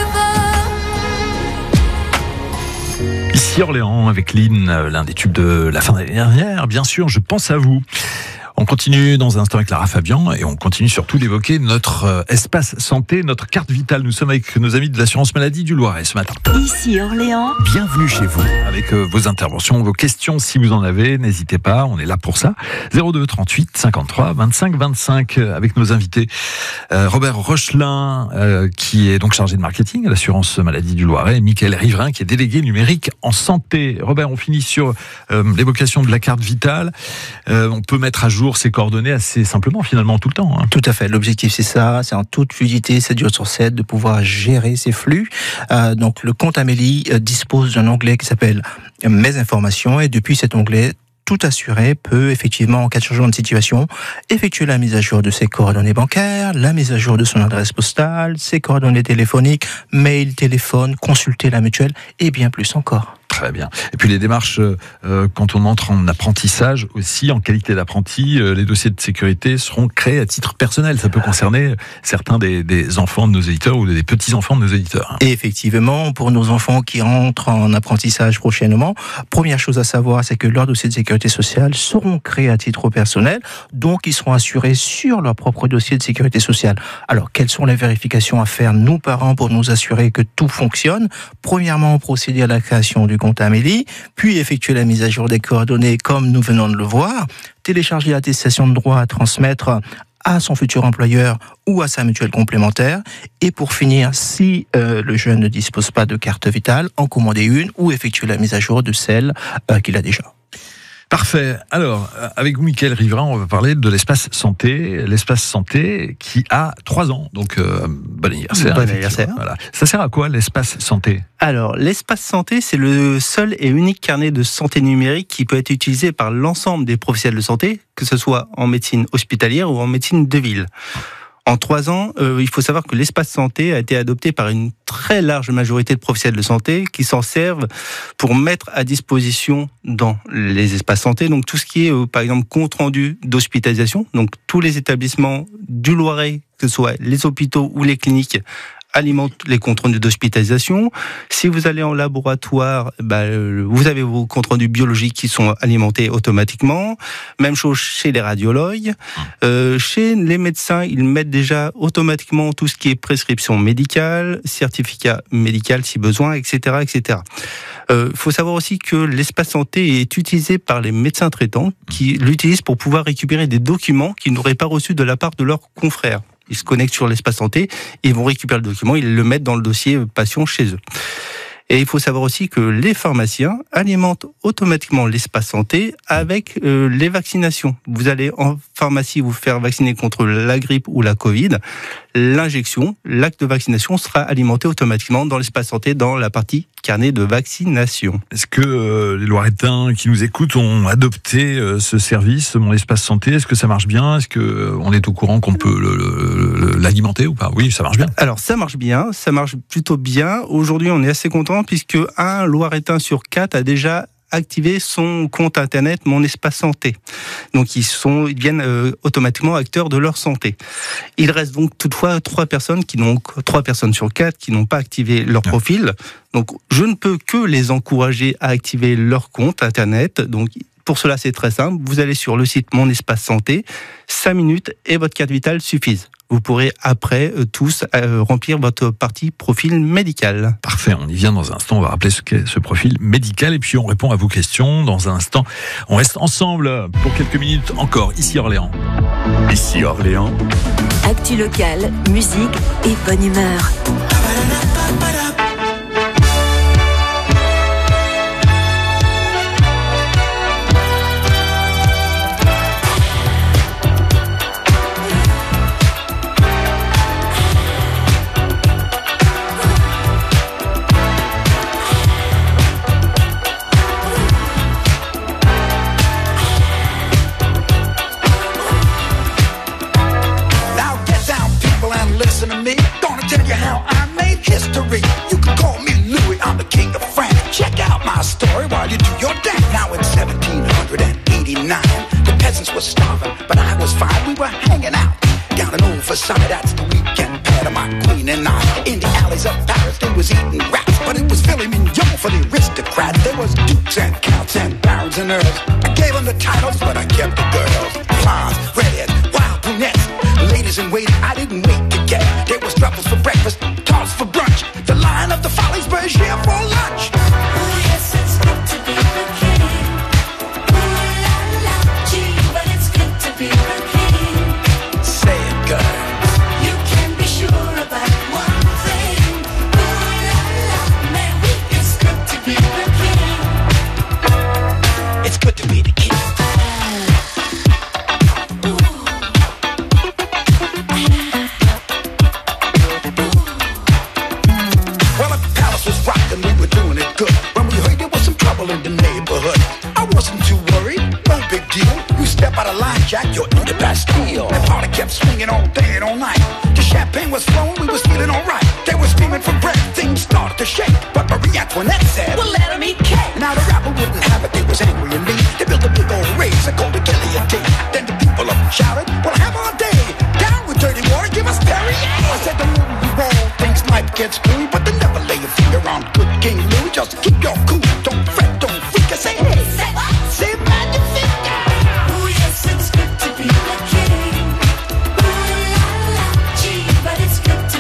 Speaker 11: fort.
Speaker 3: Ici Orléans avec l'hymne, l'un des tubes de la fin d'année dernière, bien sûr, je pense à vous. On continue dans un instant avec Lara Fabian et on continue surtout d'évoquer notre euh, espace santé, notre carte vitale. Nous sommes avec nos amis de l'assurance maladie du Loiret ce matin.
Speaker 17: Ici Orléans.
Speaker 3: Bienvenue chez vous. Avec euh, vos interventions, vos questions, si vous en avez, n'hésitez pas, on est là pour ça. zéro deux trente-huit cinquante-trois vingt-cinq vingt-cinq euh, avec nos invités. Euh, Robert Rochelin, euh, qui est donc chargé de marketing à l'assurance maladie du Loiret, et Mickaël Riverain, qui est délégué numérique en santé. Robert, on finit sur euh, l'évocation de la carte vitale. Euh, on peut mettre à jour ses coordonnées assez simplement finalement tout le temps. Hein.
Speaker 10: Tout à fait. L'objectif c'est ça, c'est en toute fluidité, sept jours sur sept, de pouvoir gérer ces flux. Euh, donc le compte Amélie euh, dispose d'un onglet qui s'appelle Mes informations, et depuis cet onglet, tout assuré peut effectivement, en cas de changement de situation, effectuer la mise à jour de ses coordonnées bancaires, la mise à jour de son adresse postale, ses coordonnées téléphoniques, mail, téléphone, consulter la mutuelle et bien plus encore.
Speaker 3: Très bien. Et puis les démarches, euh, quand on entre en apprentissage aussi, en qualité d'apprenti, euh, les dossiers de sécurité seront créés à titre personnel. Ça peut concerner certains des, des enfants de nos éditeurs ou des petits-enfants de nos éditeurs.
Speaker 10: Et effectivement, pour nos enfants qui rentrent en apprentissage prochainement, première chose à savoir, c'est que leurs dossiers de sécurité sociale seront créés à titre personnel, donc ils seront assurés sur leur propre dossier de sécurité sociale. Alors, quelles sont les vérifications à faire, nous parents, pour nous assurer que tout fonctionne? Premièrement, procéder à la création du compte Amélie, puis effectuer la mise à jour des coordonnées comme nous venons de le voir, télécharger l'attestation de droit à transmettre à son futur employeur ou à sa mutuelle complémentaire, et pour finir, si euh, le jeune ne dispose pas de carte vitale, en commander une ou effectuer la mise à jour de celle euh, qu'il a déjà.
Speaker 3: Parfait. Alors, avec vous, Mickaël Riverain, on va parler de l'espace santé. L'espace santé qui a trois ans. Donc, euh, bon anniversaire.
Speaker 15: Bon anniversaire.
Speaker 3: Voilà. Ça sert à quoi, l'espace santé?
Speaker 15: Alors, l'espace santé, c'est le seul et unique carnet de santé numérique qui peut être utilisé par l'ensemble des professionnels de santé, que ce soit en médecine hospitalière ou en médecine de ville. En trois ans, euh, il faut savoir que l'espace santé a été adopté par une très large majorité de professionnels de santé qui s'en servent pour mettre à disposition dans les espaces santé, donc tout ce qui est, euh, par exemple, compte rendu d'hospitalisation, donc tous les établissements du Loiret, que ce soit les hôpitaux ou les cliniques, alimente les comptes rendus d'hospitalisation. Si vous allez en laboratoire, bah, vous avez vos comptes rendus biologiques qui sont alimentés automatiquement. Même chose chez les radiologues. Euh, chez les médecins, ils mettent déjà automatiquement tout ce qui est prescription médicale, certificat médical si besoin, et cetera, et cetera. Il euh, faut savoir aussi que l'espace santé est utilisé par les médecins traitants qui l'utilisent pour pouvoir récupérer des documents qu'ils n'auraient pas reçus de la part de leurs confrères. Ils se connectent sur l'espace santé, ils vont récupérer le document, ils le mettent dans le dossier patient chez eux. Et il faut savoir aussi que les pharmaciens alimentent automatiquement l'espace santé avec euh, les vaccinations. Vous allez en pharmacie vous faire vacciner contre la grippe ou la Covid. L'injection, l'acte de vaccination sera alimenté automatiquement dans l'espace santé, dans la partie carnet de vaccination.
Speaker 3: Est-ce que euh, les Loiretains qui nous écoutent ont adopté euh, ce service, mon espace santé? Est-ce que ça marche bien? Est-ce que euh, on est au courant qu'on peut le, le, le, l'alimenter ou pas? Oui, ça marche bien.
Speaker 15: Alors ça marche bien, ça marche plutôt bien. Aujourd'hui, on est assez content puisque un Loiretain sur quatre a déjà activé son compte internet Mon Espace Santé. Donc ils sont, ils deviennent euh, automatiquement acteurs de leur santé. Il reste donc toutefois trois personnes qui n'ont trois personnes sur quatre qui n'ont pas activé leur profil. Donc je ne peux que les encourager à activer leur compte internet. Donc pour cela, c'est très simple. Vous allez sur le site Mon Espace Santé, cinq minutes et votre carte vitale suffisent. Vous pourrez après euh, tous euh, remplir votre partie profil médical.
Speaker 3: Parfait, on y vient dans un instant, on va rappeler ce qu'est ce profil médical et puis on répond à vos questions dans un instant. On reste ensemble pour quelques minutes encore, ici Orléans.
Speaker 4: Ici Orléans.
Speaker 9: Actu locale, musique et bonne humeur.
Speaker 11: Listen to me, gonna tell you how I made history. You can call me Louis, I'm the king of France. Check out my story while you do your dance. Now in seventeen eighty-nine, the peasants were starving, but I was fine. We were hanging out down an old facade. That's the weekend pad of my queen and I. In the alleys of Paris, they was eating rats, but it was filet mignon for the aristocrats. There was dukes and counts and barons and earls. I gave them the titles, but I kept the girls. Blondes, redheads, wild brunettes, ladies in waiting. I didn't wait to get. There was truffles for breakfast, tarts for brunch. The line of the Follies was here for lunch. Oh yes, it's good to be the king. Ooh la la, gee, but it's good to be the king. Say it, girl. You can be sure about one thing. Ooh la la, man, it's good to be the king. It's good to be the king. In the neighborhood, I wasn't too worried, no big deal. You step out of line, Jack, you're in the Bastille. The party kept swinging all day and all night. The champagne was flowing, we was feeling alright. They were screaming for bread, things started to shake. But Marie Antoinette said, well, let 'em eat cake. Now the rapper wouldn't have it, they was angry and mean. They built a big old race, called the guillotine. Then the people up shouted, well, have our day. Down with dirty water, give us Perrier. I said, the more you roll, things might get screwed, but they never lay your finger on good King Louis. Just keep your cool, don't fret. Say hey, say what? Say magnifique. Oh yes, it's good to be the king. Ooh la la, gee, but it's good to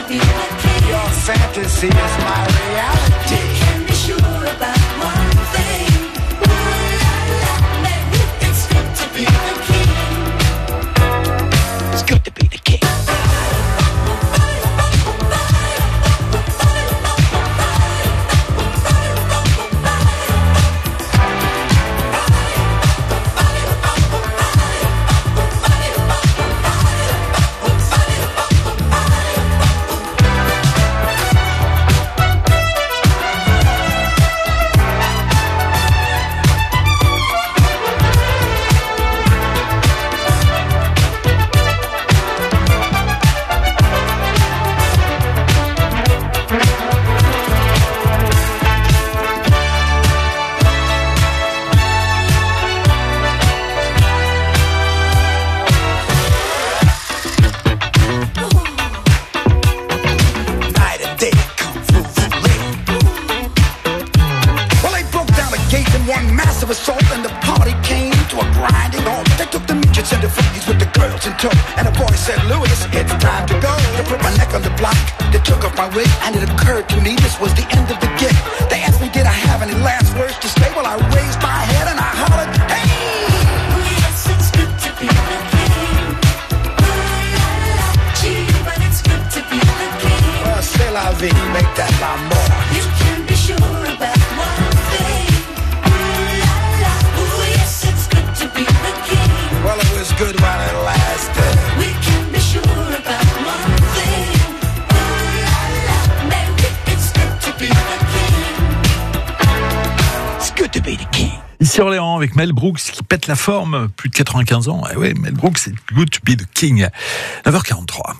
Speaker 1: said, Louis, it's time to go. To put my neck on the block, they took off my wig, and it occurred to me this was the end of the gig. They asked me, did I have any last words to say? Well, I raised my head and I hollered, hey! Oh, yes, it's good to be the king. Oh, la, la, gee, but it's good to be the king. Well, c'est la vie, make that l'amour. You can be sure about one thing. Oh, la, la, oh, yes, it's good to be the king. Well, it was good while it lasted. We can be sure about one thing. Oh, la, la, maybe it's good to be the king. It's good to be the king.
Speaker 3: Ici Orléans avec Mel Brooks qui pète la forme, plus de quatre-vingt-quinze ans. Eh ouais, Mel Brooks, c'est good to be the king. neuf heures quarante-trois.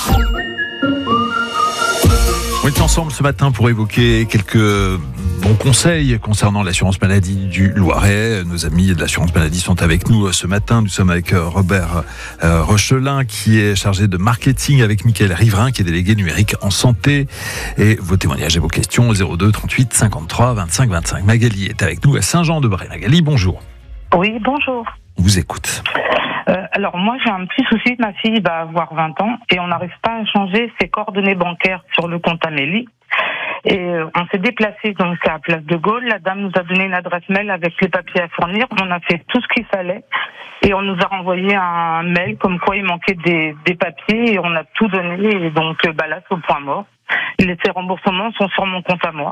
Speaker 3: On est ensemble ce matin pour évoquer quelques bons conseils concernant l'assurance maladie du Loiret. Nos amis de l'assurance maladie sont avec nous ce matin. Nous sommes avec Robert Rochelin qui est chargé de marketing, avec Mickaël Riverain qui est délégué numérique en santé. Et vos témoignages et vos questions au zéro deux trente-huit cinquante-trois vingt-cinq vingt-cinq. Magali est avec nous à Saint-Jean-de-Bray. Magali, bonjour.
Speaker 22: Oui, bonjour.
Speaker 3: On vous écoute.
Speaker 22: Euh, alors moi j'ai un petit souci, ma fille va avoir vingt ans et on n'arrive pas à changer ses coordonnées bancaires sur le compte Amélie. Et euh, on s'est déplacé donc à Place de Gaulle, la dame nous a donné une adresse mail avec les papiers à fournir, on a fait tout ce qu'il fallait et on nous a renvoyé un mail comme quoi il manquait des, des papiers et on a tout donné et donc euh, bah là c'est au point mort. Les ces remboursements sont sur mon compte à moi.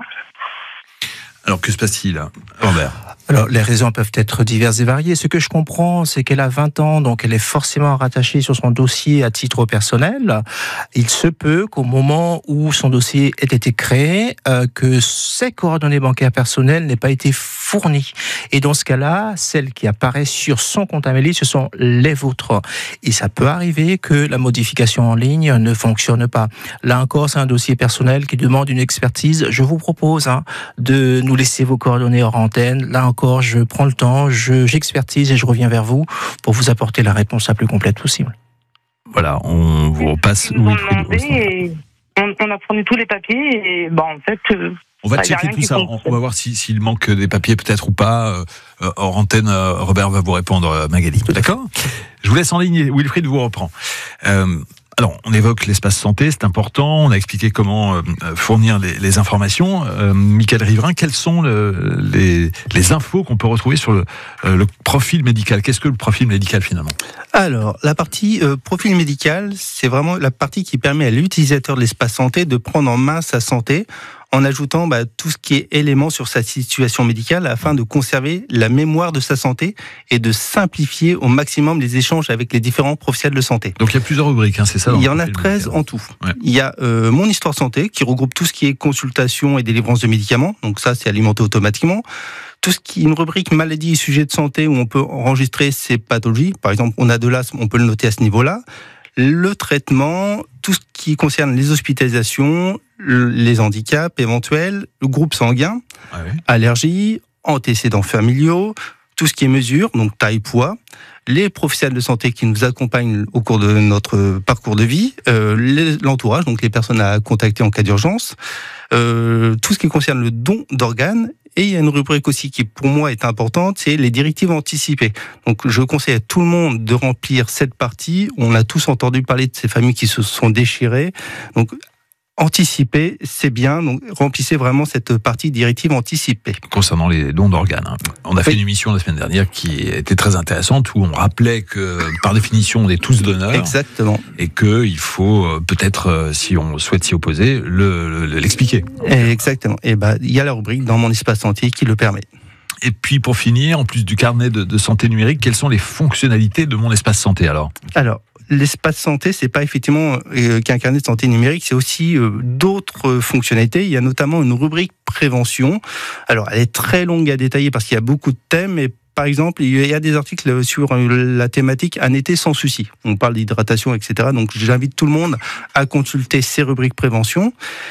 Speaker 3: Alors que se passe-t-il, Robert ?
Speaker 10: Alors, les raisons peuvent être diverses et variées. Ce que je comprends, c'est qu'elle a vingt ans, donc elle est forcément rattachée sur son dossier à titre personnel. Il se peut qu'au moment où son dossier ait été créé, euh, que ses coordonnées bancaires personnelles n'aient pas été fournies. Et dans ce cas-là, celles qui apparaissent sur son compte Amélie, ce sont les vôtres. Et ça peut arriver que la modification en ligne ne fonctionne pas. Là encore, c'est un dossier personnel qui demande une expertise. Je vous propose hein, de nous laisser vos coordonnées hors antenne. Là encore, je prends le temps, je, j'expertise et je reviens vers vous pour vous apporter la réponse la plus complète possible.
Speaker 3: Voilà, on vous repasse.
Speaker 22: Ils nous ont demandé et on, on a fourni tous les papiers et bon, en fait. Euh,
Speaker 3: on va
Speaker 22: bah,
Speaker 3: checker tout ça. On, on va voir si, s'il manque des papiers peut-être ou pas. Euh, hors antenne, euh, Robert va vous répondre, euh, Magali. D'accord ? Je vous laisse en ligne. Wilfried vous reprend. Euh, Alors, on évoque l'espace santé, c'est important. On a expliqué comment euh, fournir les, les informations. Euh, Mickaël Riverain, quelles sont le, les, les infos qu'on peut retrouver sur le, euh, le profil médical ? Qu'est-ce que le profil médical finalement ?
Speaker 15: Alors, la partie euh, profil médical, c'est vraiment la partie qui permet à l'utilisateur de l'espace santé de prendre en main sa santé en ajoutant bah, tout ce qui est élément sur sa situation médicale afin de conserver la mémoire de sa santé et de simplifier au maximum les échanges avec les différents professionnels de santé.
Speaker 3: Donc il y a plusieurs rubriques, hein, c'est ça ?
Speaker 15: Il y en a treize en tout.
Speaker 3: Ouais.
Speaker 15: Il y a euh, Mon Histoire Santé qui regroupe tout ce qui est consultation et délivrance de médicaments, donc ça c'est alimenté automatiquement. Tout ce qui est une rubrique maladie et sujets de santé où on peut enregistrer ses pathologies, par exemple on a de l'asthme, on peut le noter à ce niveau-là. Le traitement, tout ce qui concerne les hospitalisations, les handicaps éventuels, le groupe sanguin,
Speaker 3: ah oui.
Speaker 15: allergies, antécédents familiaux, tout ce qui est mesure, donc taille, poids, les professionnels de santé qui nous accompagnent au cours de notre parcours de vie, euh, les, l'entourage, donc les personnes à contacter en cas d'urgence, euh, tout ce qui concerne le don d'organes. Et il y a une rubrique aussi qui, pour moi, est importante, c'est les directives anticipées. Donc, je conseille à tout le monde de remplir cette partie. On a tous entendu parler de ces familles qui se sont déchirées. Donc, anticiper, c'est bien. Donc, remplissez vraiment cette partie directive anticipée.
Speaker 3: Concernant les dons d'organes, hein. On a fait oui. une émission la semaine dernière qui était très intéressante où on rappelait que, par définition, on est tous donneurs.
Speaker 15: Exactement.
Speaker 3: Et qu'il faut peut-être, si on souhaite s'y opposer, le, le, l'expliquer.
Speaker 15: Exactement. Et ben, il y a la rubrique dans Mon Espace Santé qui le permet.
Speaker 3: Et puis, pour finir, en plus du carnet de, de santé numérique, quelles sont les fonctionnalités de Mon Espace Santé alors ?
Speaker 15: Alors, l'espace santé, c'est pas effectivement euh, qu'un carnet de santé numérique, c'est aussi euh, d'autres fonctionnalités. Il y a notamment une rubrique prévention. Alors, elle est très longue à détailler parce qu'il y a beaucoup de thèmes, mais par exemple, il y a des articles sur la thématique Un été sans souci. On parle d'hydratation, et cetera. Donc, j'invite tout le monde à consulter ces rubriques prévention.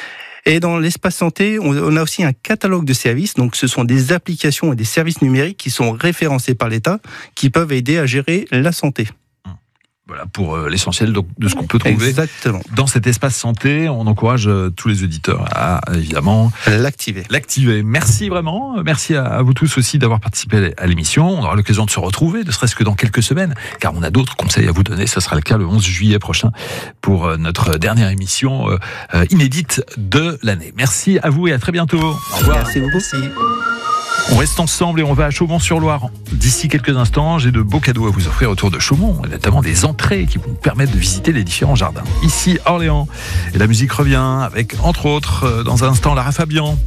Speaker 15: Et dans l'espace santé, on a aussi un catalogue de services. Donc, ce sont des applications et des services numériques qui sont référencés par l'État, qui peuvent aider à gérer la santé.
Speaker 3: Voilà pour euh, l'essentiel donc, de ce qu'on peut trouver
Speaker 15: Exactement.
Speaker 3: dans cet espace santé. On encourage euh, tous les auditeurs à évidemment
Speaker 15: l'activer.
Speaker 3: L'activer. Merci vraiment. Merci à, à vous tous aussi d'avoir participé à l'émission. On aura l'occasion de se retrouver, ne serait-ce que dans quelques semaines, car on a d'autres conseils à vous donner. Ce sera le cas le onze juillet prochain pour euh, notre dernière émission euh, euh, inédite de l'année. Merci à vous et à très bientôt. Au revoir.
Speaker 15: Merci beaucoup.
Speaker 3: On reste ensemble et on va à Chaumont-sur-Loire. D'ici quelques instants, j'ai de beaux cadeaux à vous offrir autour de Chaumont, et notamment des entrées qui vous permettent de visiter les différents jardins. Ici, Orléans. Et la musique revient avec, entre autres, dans un instant, Lara Fabian.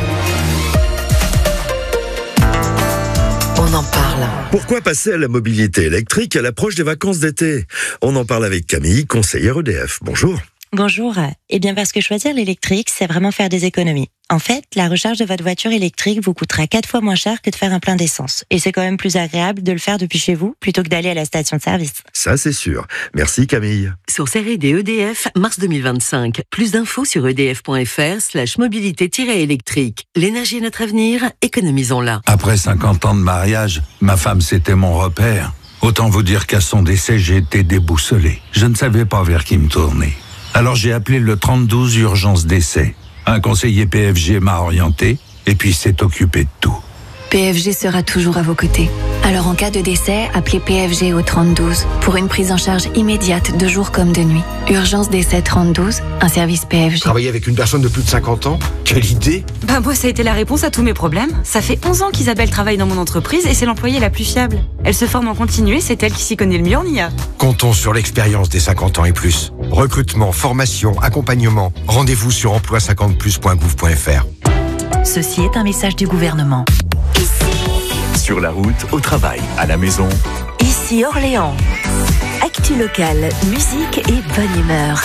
Speaker 17: On en parle.
Speaker 19: Pourquoi passer à la mobilité électrique à l'approche des vacances d'été? On en parle avec Camille, conseillère E D F. Bonjour.
Speaker 20: Bonjour. Eh bien, parce que choisir l'électrique, c'est vraiment faire des économies. En fait, la recharge de votre voiture électrique vous coûtera quatre fois moins cher que de faire un plein d'essence. Et c'est quand même plus agréable de le faire depuis chez vous plutôt que d'aller à la station de service.
Speaker 19: Ça, c'est sûr. Merci Camille.
Speaker 17: Sur série des E D F, mars deux mille vingt-cinq. Plus d'infos sur edf.fr slash mobilité-électrique. L'énergie est notre avenir, économisons-la.
Speaker 6: Après cinquante ans de mariage, ma femme, c'était mon repère. Autant vous dire qu'à son décès, j'ai été déboussolé. Je ne savais pas vers qui me tourner. Alors j'ai appelé le trente douze urgence décès. Un conseiller P F G m'a orienté et puis s'est occupé de tout.
Speaker 7: P F G sera toujours à vos côtés. Alors en cas de décès, appelez P F G au trente douze pour une prise en charge immédiate de jour comme de nuit. Urgence décès trente douze, un service P F G.
Speaker 23: Travailler avec une personne de plus de cinquante ans? Quelle idée!
Speaker 24: Bah moi ça a été la réponse à tous mes problèmes. Ça fait onze ans qu'Isabelle travaille dans mon entreprise et c'est l'employée la plus fiable. Elle se forme en continu et c'est elle qui s'y connaît le mieux en I A.
Speaker 23: Comptons sur l'expérience des cinquante ans et plus. Recrutement, formation, accompagnement. Rendez-vous sur emploi cinquante plus point gouv point f r.
Speaker 25: Ceci est un message du gouvernement.
Speaker 4: Sur la route, au travail, à la maison.
Speaker 25: Ici Orléans. Actu locale, musique et bonne humeur.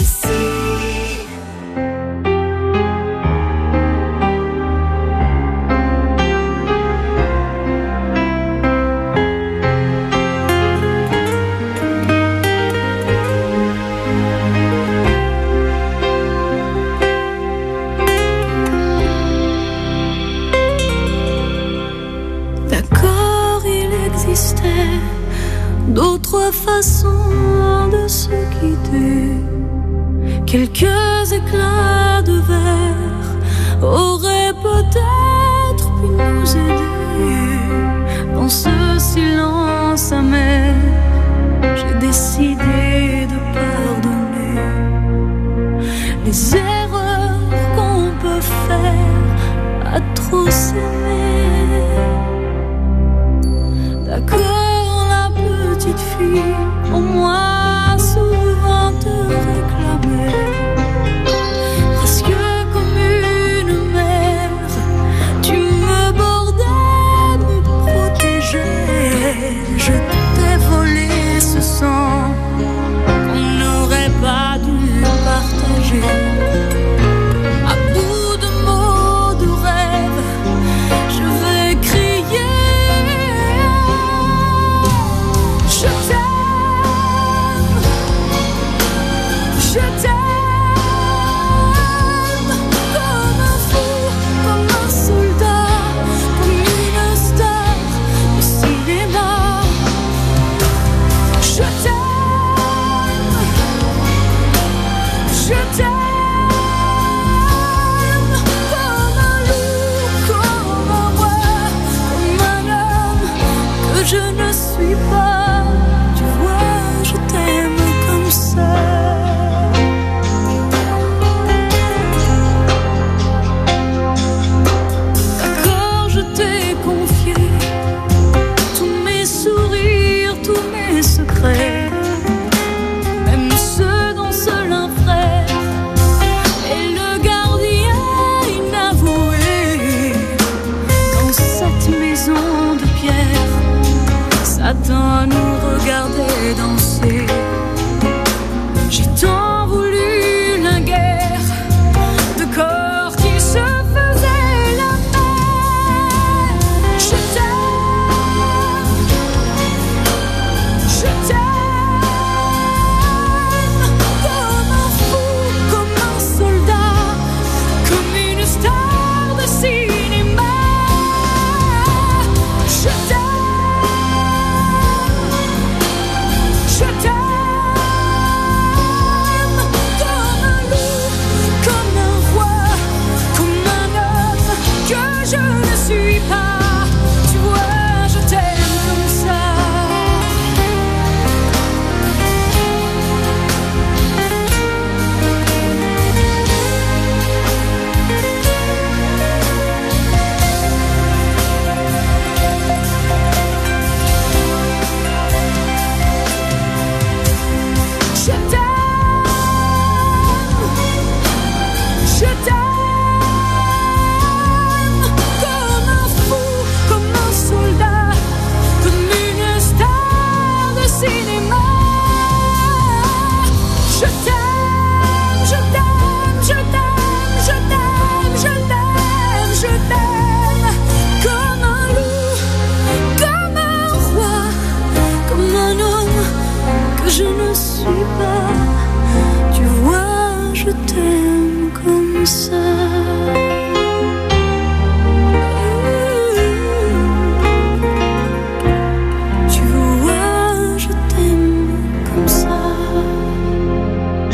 Speaker 11: D'autres façons de se quitter, quelques éclats de verre auraient peut-être pu nous aider. Dans ce silence amer, j'ai décidé de pardonner les erreurs qu'on peut faire à trop s'aimer. D'accord, petite fille, au moins souvent te réclamer, presque comme une mère, tu me bordais, me protégeais, je t'ai volé ce sang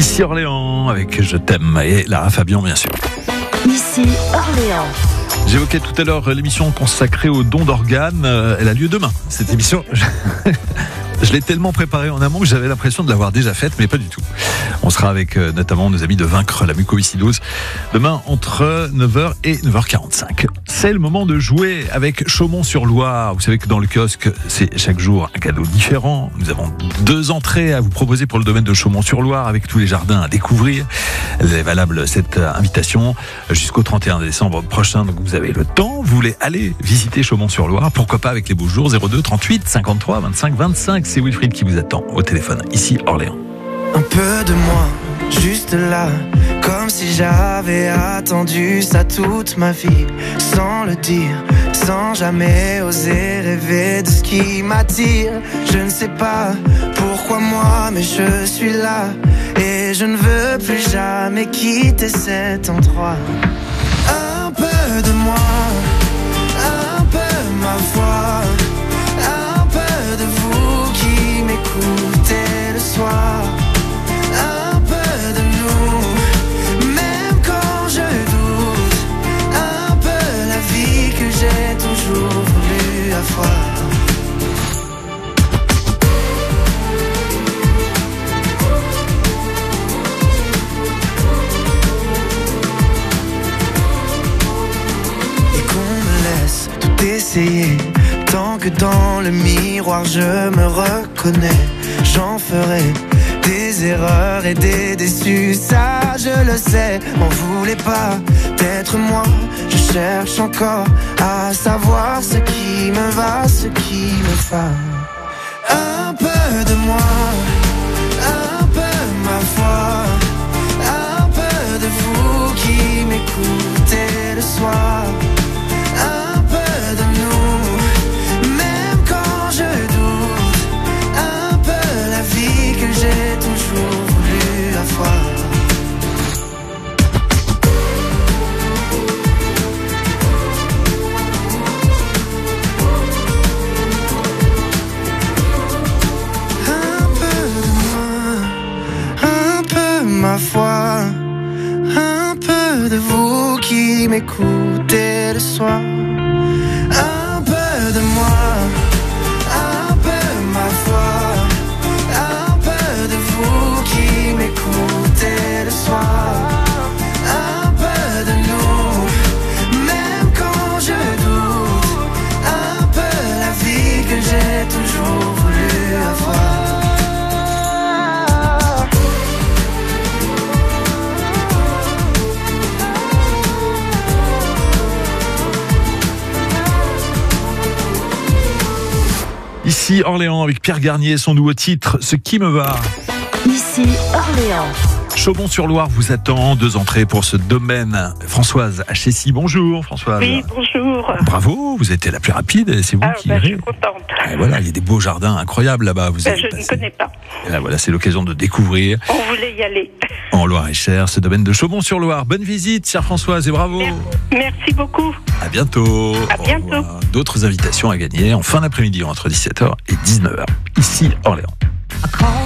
Speaker 3: Ici Orléans avec Je t'aime et Lara Fabian bien sûr.
Speaker 25: Ici Orléans.
Speaker 3: J'évoquais tout à l'heure l'émission consacrée au don d'organes. Elle a lieu demain. Cette émission, je, je l'ai tellement préparée en amont que j'avais l'impression de l'avoir déjà faite, mais pas du tout. On sera avec euh, notamment nos amis de Vaincre la mucoviscidose demain entre neuf heures et neuf heures quarante-cinq. C'est le moment de jouer avec Chaumont-sur-Loire. Vous savez que dans le kiosque, c'est chaque jour un cadeau différent. Nous avons deux entrées à vous proposer pour le domaine de Chaumont-sur-Loire avec tous les jardins à découvrir. Elle est valable cette invitation jusqu'au trente et un décembre prochain. Donc vous avez le temps. Vous voulez aller visiter Chaumont-sur-Loire. Pourquoi pas avec les beaux jours. zéro deux trente-huit cinquante-trois vingt-cinq vingt-cinq. C'est Wilfried qui vous attend au téléphone. Ici Orléans.
Speaker 5: Un peu de moi, juste là, comme si j'avais attendu ça toute ma vie, sans le dire, sans jamais oser rêver de ce qui m'attire. Je ne sais pas pourquoi moi, mais je suis là, et je ne veux plus jamais quitter cet endroit. Un peu de moi, un peu ma voix, un peu de vous qui m'écoutez le soir. Un peu de nous, même quand je doute, un peu la vie que j'ai toujours voulu avoir. Et qu'on me laisse tout essayer, tant que dans le miroir je me reconnais, j'en ferai des erreurs et des déçus, ça je le sais. M'en voulez pas d'être moi, je cherche encore à savoir ce qui me va, ce qui me va. Un peu de moi, un peu ma foi, un peu de vous qui m'écoutez le soir. Un peu de nous, même quand je doute, un peu la vie que j'ai toujours voulu avoir. Un peu de moi, un peu ma foi, un peu de vous qui m'écoutez le soir. Un peu de moi, un peu ma foi, un peu de vous qui m'écoutez le soir. Un peu de nous, même quand je doute, un peu la vie que j'ai toujours voulu avoir.
Speaker 3: Ici Orléans avec Pierre Garnier, son nouveau titre, Ce qui me va.
Speaker 25: Ici Orléans.
Speaker 3: Chaumont-sur-Loire vous attend, deux entrées pour ce domaine. Françoise Hachessy, bonjour Françoise.
Speaker 8: Oui, bonjour.
Speaker 3: Bravo, vous êtes la plus rapide, c'est vous
Speaker 8: ah,
Speaker 3: qui
Speaker 8: bah,
Speaker 3: irez.
Speaker 8: Je suis contente.
Speaker 3: Et voilà, il y a des beaux jardins incroyables là-bas. Vous
Speaker 8: Bah,
Speaker 3: avez
Speaker 8: je
Speaker 3: passé.
Speaker 8: ne connais pas.
Speaker 3: Et là, voilà, c'est l'occasion de découvrir
Speaker 8: On voulait y aller.
Speaker 3: en Loire-et-Cher ce domaine de Chaumont-sur-Loire. Bonne visite, chère Françoise, et bravo.
Speaker 8: Merci beaucoup.
Speaker 3: À bientôt.
Speaker 8: À bientôt.
Speaker 3: Au revoir. D'autres invitations à gagner en fin d'après-midi entre dix-sept heures et dix-neuf heures. Ici Orléans.